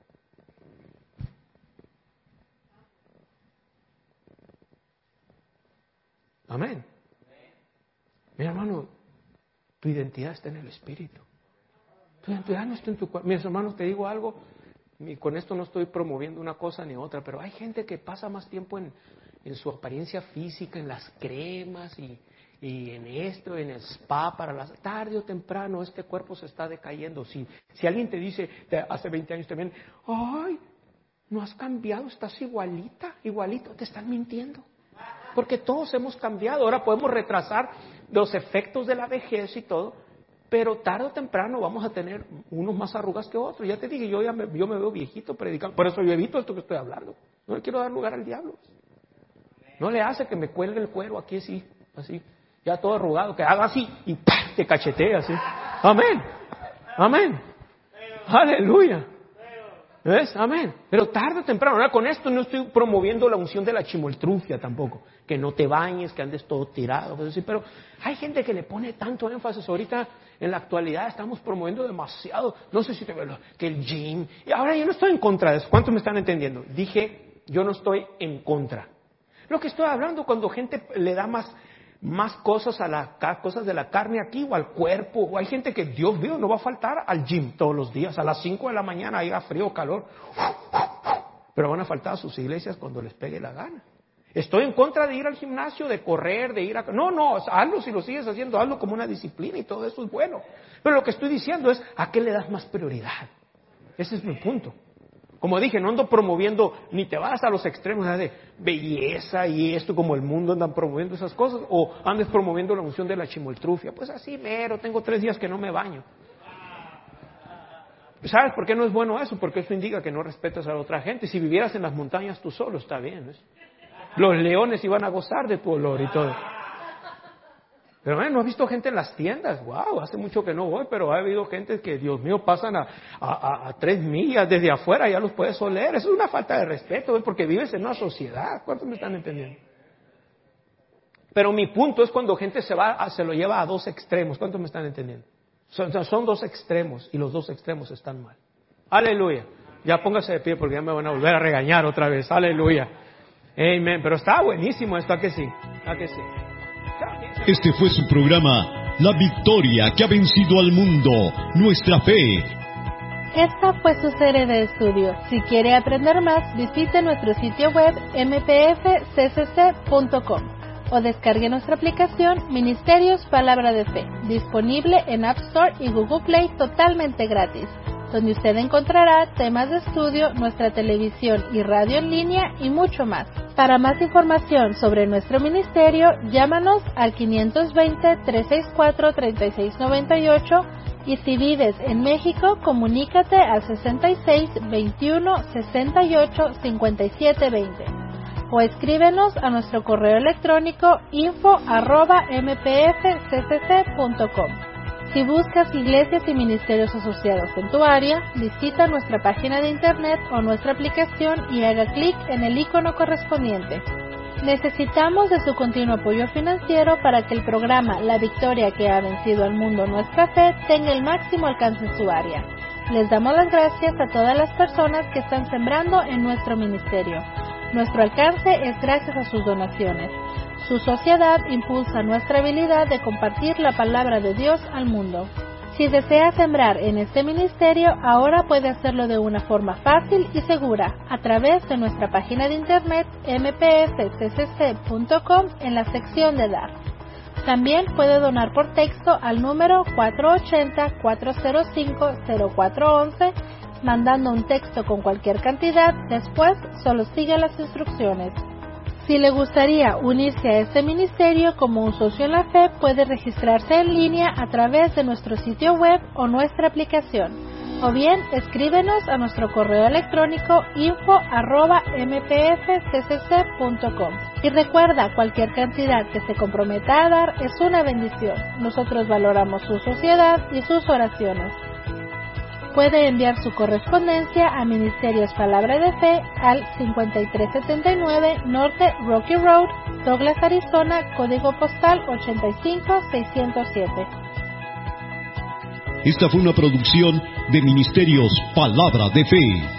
Amén. Mira, hermano, tu identidad está en el Espíritu. Tu identidad no está en tu cuerpo. Mis hermanos, te digo algo, y con esto no estoy promoviendo una cosa ni otra, pero hay gente que pasa más tiempo en su apariencia física, en las cremas y en esto, en el spa, tarde o temprano este cuerpo se está decayendo. Si alguien te dice, hace 20 años también, ay, no has cambiado, estás igualito, te están mintiendo. Porque todos hemos cambiado, ahora podemos retrasar los efectos de la vejez y todo, pero tarde o temprano vamos a tener unos más arrugas que otros. Ya te dije, yo me veo viejito predicando, por eso yo evito esto que estoy hablando. No le quiero dar lugar al diablo. No le hace que me cuelgue el cuero aquí así. Ya todo arrugado, que haga así y ¡pah! Te cachetea así. Amén. Amén. Aleluya. ¿Ves? Amén. Pero tarde o temprano, ahora con esto no estoy promoviendo la unción de la chimoltrufia tampoco. Que no te bañes, que andes todo tirado. Pues así. Pero hay gente que le pone tanto énfasis. Ahorita en la actualidad estamos promoviendo demasiado. No sé si te veo que el gym. Y ahora yo no estoy en contra de eso. ¿Cuántos me están entendiendo? Dije, yo no estoy en contra. Lo que estoy hablando cuando gente le da más cosas a las cosas de la carne aquí o al cuerpo. O hay gente que, Dios mío, no va a faltar al gym todos los días. A las 5 de la mañana haya frío o calor. Pero van a faltar a sus iglesias cuando les pegue la gana. Estoy en contra de ir al gimnasio, de correr, de ir a... No, hazlo si lo sigues haciendo, hazlo como una disciplina y todo eso es bueno. Pero lo que estoy diciendo es, ¿a qué le das más prioridad? Ese es mi punto. Como dije, no ando promoviendo, ni te vas a los extremos de belleza y esto como el mundo andan promoviendo esas cosas, o andes promoviendo la unción de la chimoltrufia. Pues así mero, tengo 3 días que no me baño. ¿Sabes por qué no es bueno eso? Porque eso indica que no respetas a la otra gente. Si vivieras en las montañas tú solo, está bien, ¿ves? Los leones iban a gozar de tu olor y todo. Pero no he visto gente en las tiendas. Wow, hace mucho que no voy, pero ha habido gente que, Dios mío, pasan a 3 millas desde afuera, ya los puedes oler. Eso es una falta de respeto, porque vives en una sociedad. ¿Cuántos me están entendiendo? Pero mi punto es cuando gente se lo lleva a 2 extremos. ¿Cuántos me están entendiendo? Son 2 extremos y los 2 extremos están mal. Aleluya. Ya póngase de pie porque ya me van a volver a regañar otra vez. Aleluya. Amén. Pero está buenísimo esto, ¿a que sí? ¿A que sí? Este fue su programa, La Victoria que ha vencido al mundo, nuestra fe. Esta fue su serie de estudio. Si quiere aprender más, visite nuestro sitio web mpfccc.com o descargue nuestra aplicación Ministerios Palabra de Fe, disponible en App Store y Google Play totalmente gratis, donde usted encontrará temas de estudio, nuestra televisión y radio en línea y mucho más. Para más información sobre nuestro ministerio, llámanos al 520-364-3698 y si vives en México, comunícate al 66-21-68-5720 o escríbenos a nuestro correo electrónico info@mpfccc.com. Si buscas iglesias y ministerios asociados en tu área, visita nuestra página de internet o nuestra aplicación y haga clic en el icono correspondiente. Necesitamos de su continuo apoyo financiero para que el programa La Victoria que ha vencido al mundo, nuestra fe, tenga el máximo alcance en su área. Les damos las gracias a todas las personas que están sembrando en nuestro ministerio. Nuestro alcance es gracias a sus donaciones. Su sociedad impulsa nuestra habilidad de compartir la palabra de Dios al mundo. Si desea sembrar en este ministerio, ahora puede hacerlo de una forma fácil y segura a través de nuestra página de internet mpfccc.com en la sección de Dar. También puede donar por texto al número 480-405-0411, mandando un texto con cualquier cantidad. Después solo siga las instrucciones. Si le gustaría unirse a este ministerio como un socio en la fe, puede registrarse en línea a través de nuestro sitio web o nuestra aplicación, o bien escríbenos a nuestro correo electrónico info@mpfccc.com. Y recuerda, cualquier cantidad que se comprometa a dar es una bendición. Nosotros valoramos su sociedad y sus oraciones. Puede enviar su correspondencia a Ministerios Palabra de Fe al 5379 Norte Rocky Road, Douglas, Arizona, código postal 85607. Esta fue una producción de Ministerios Palabra de Fe.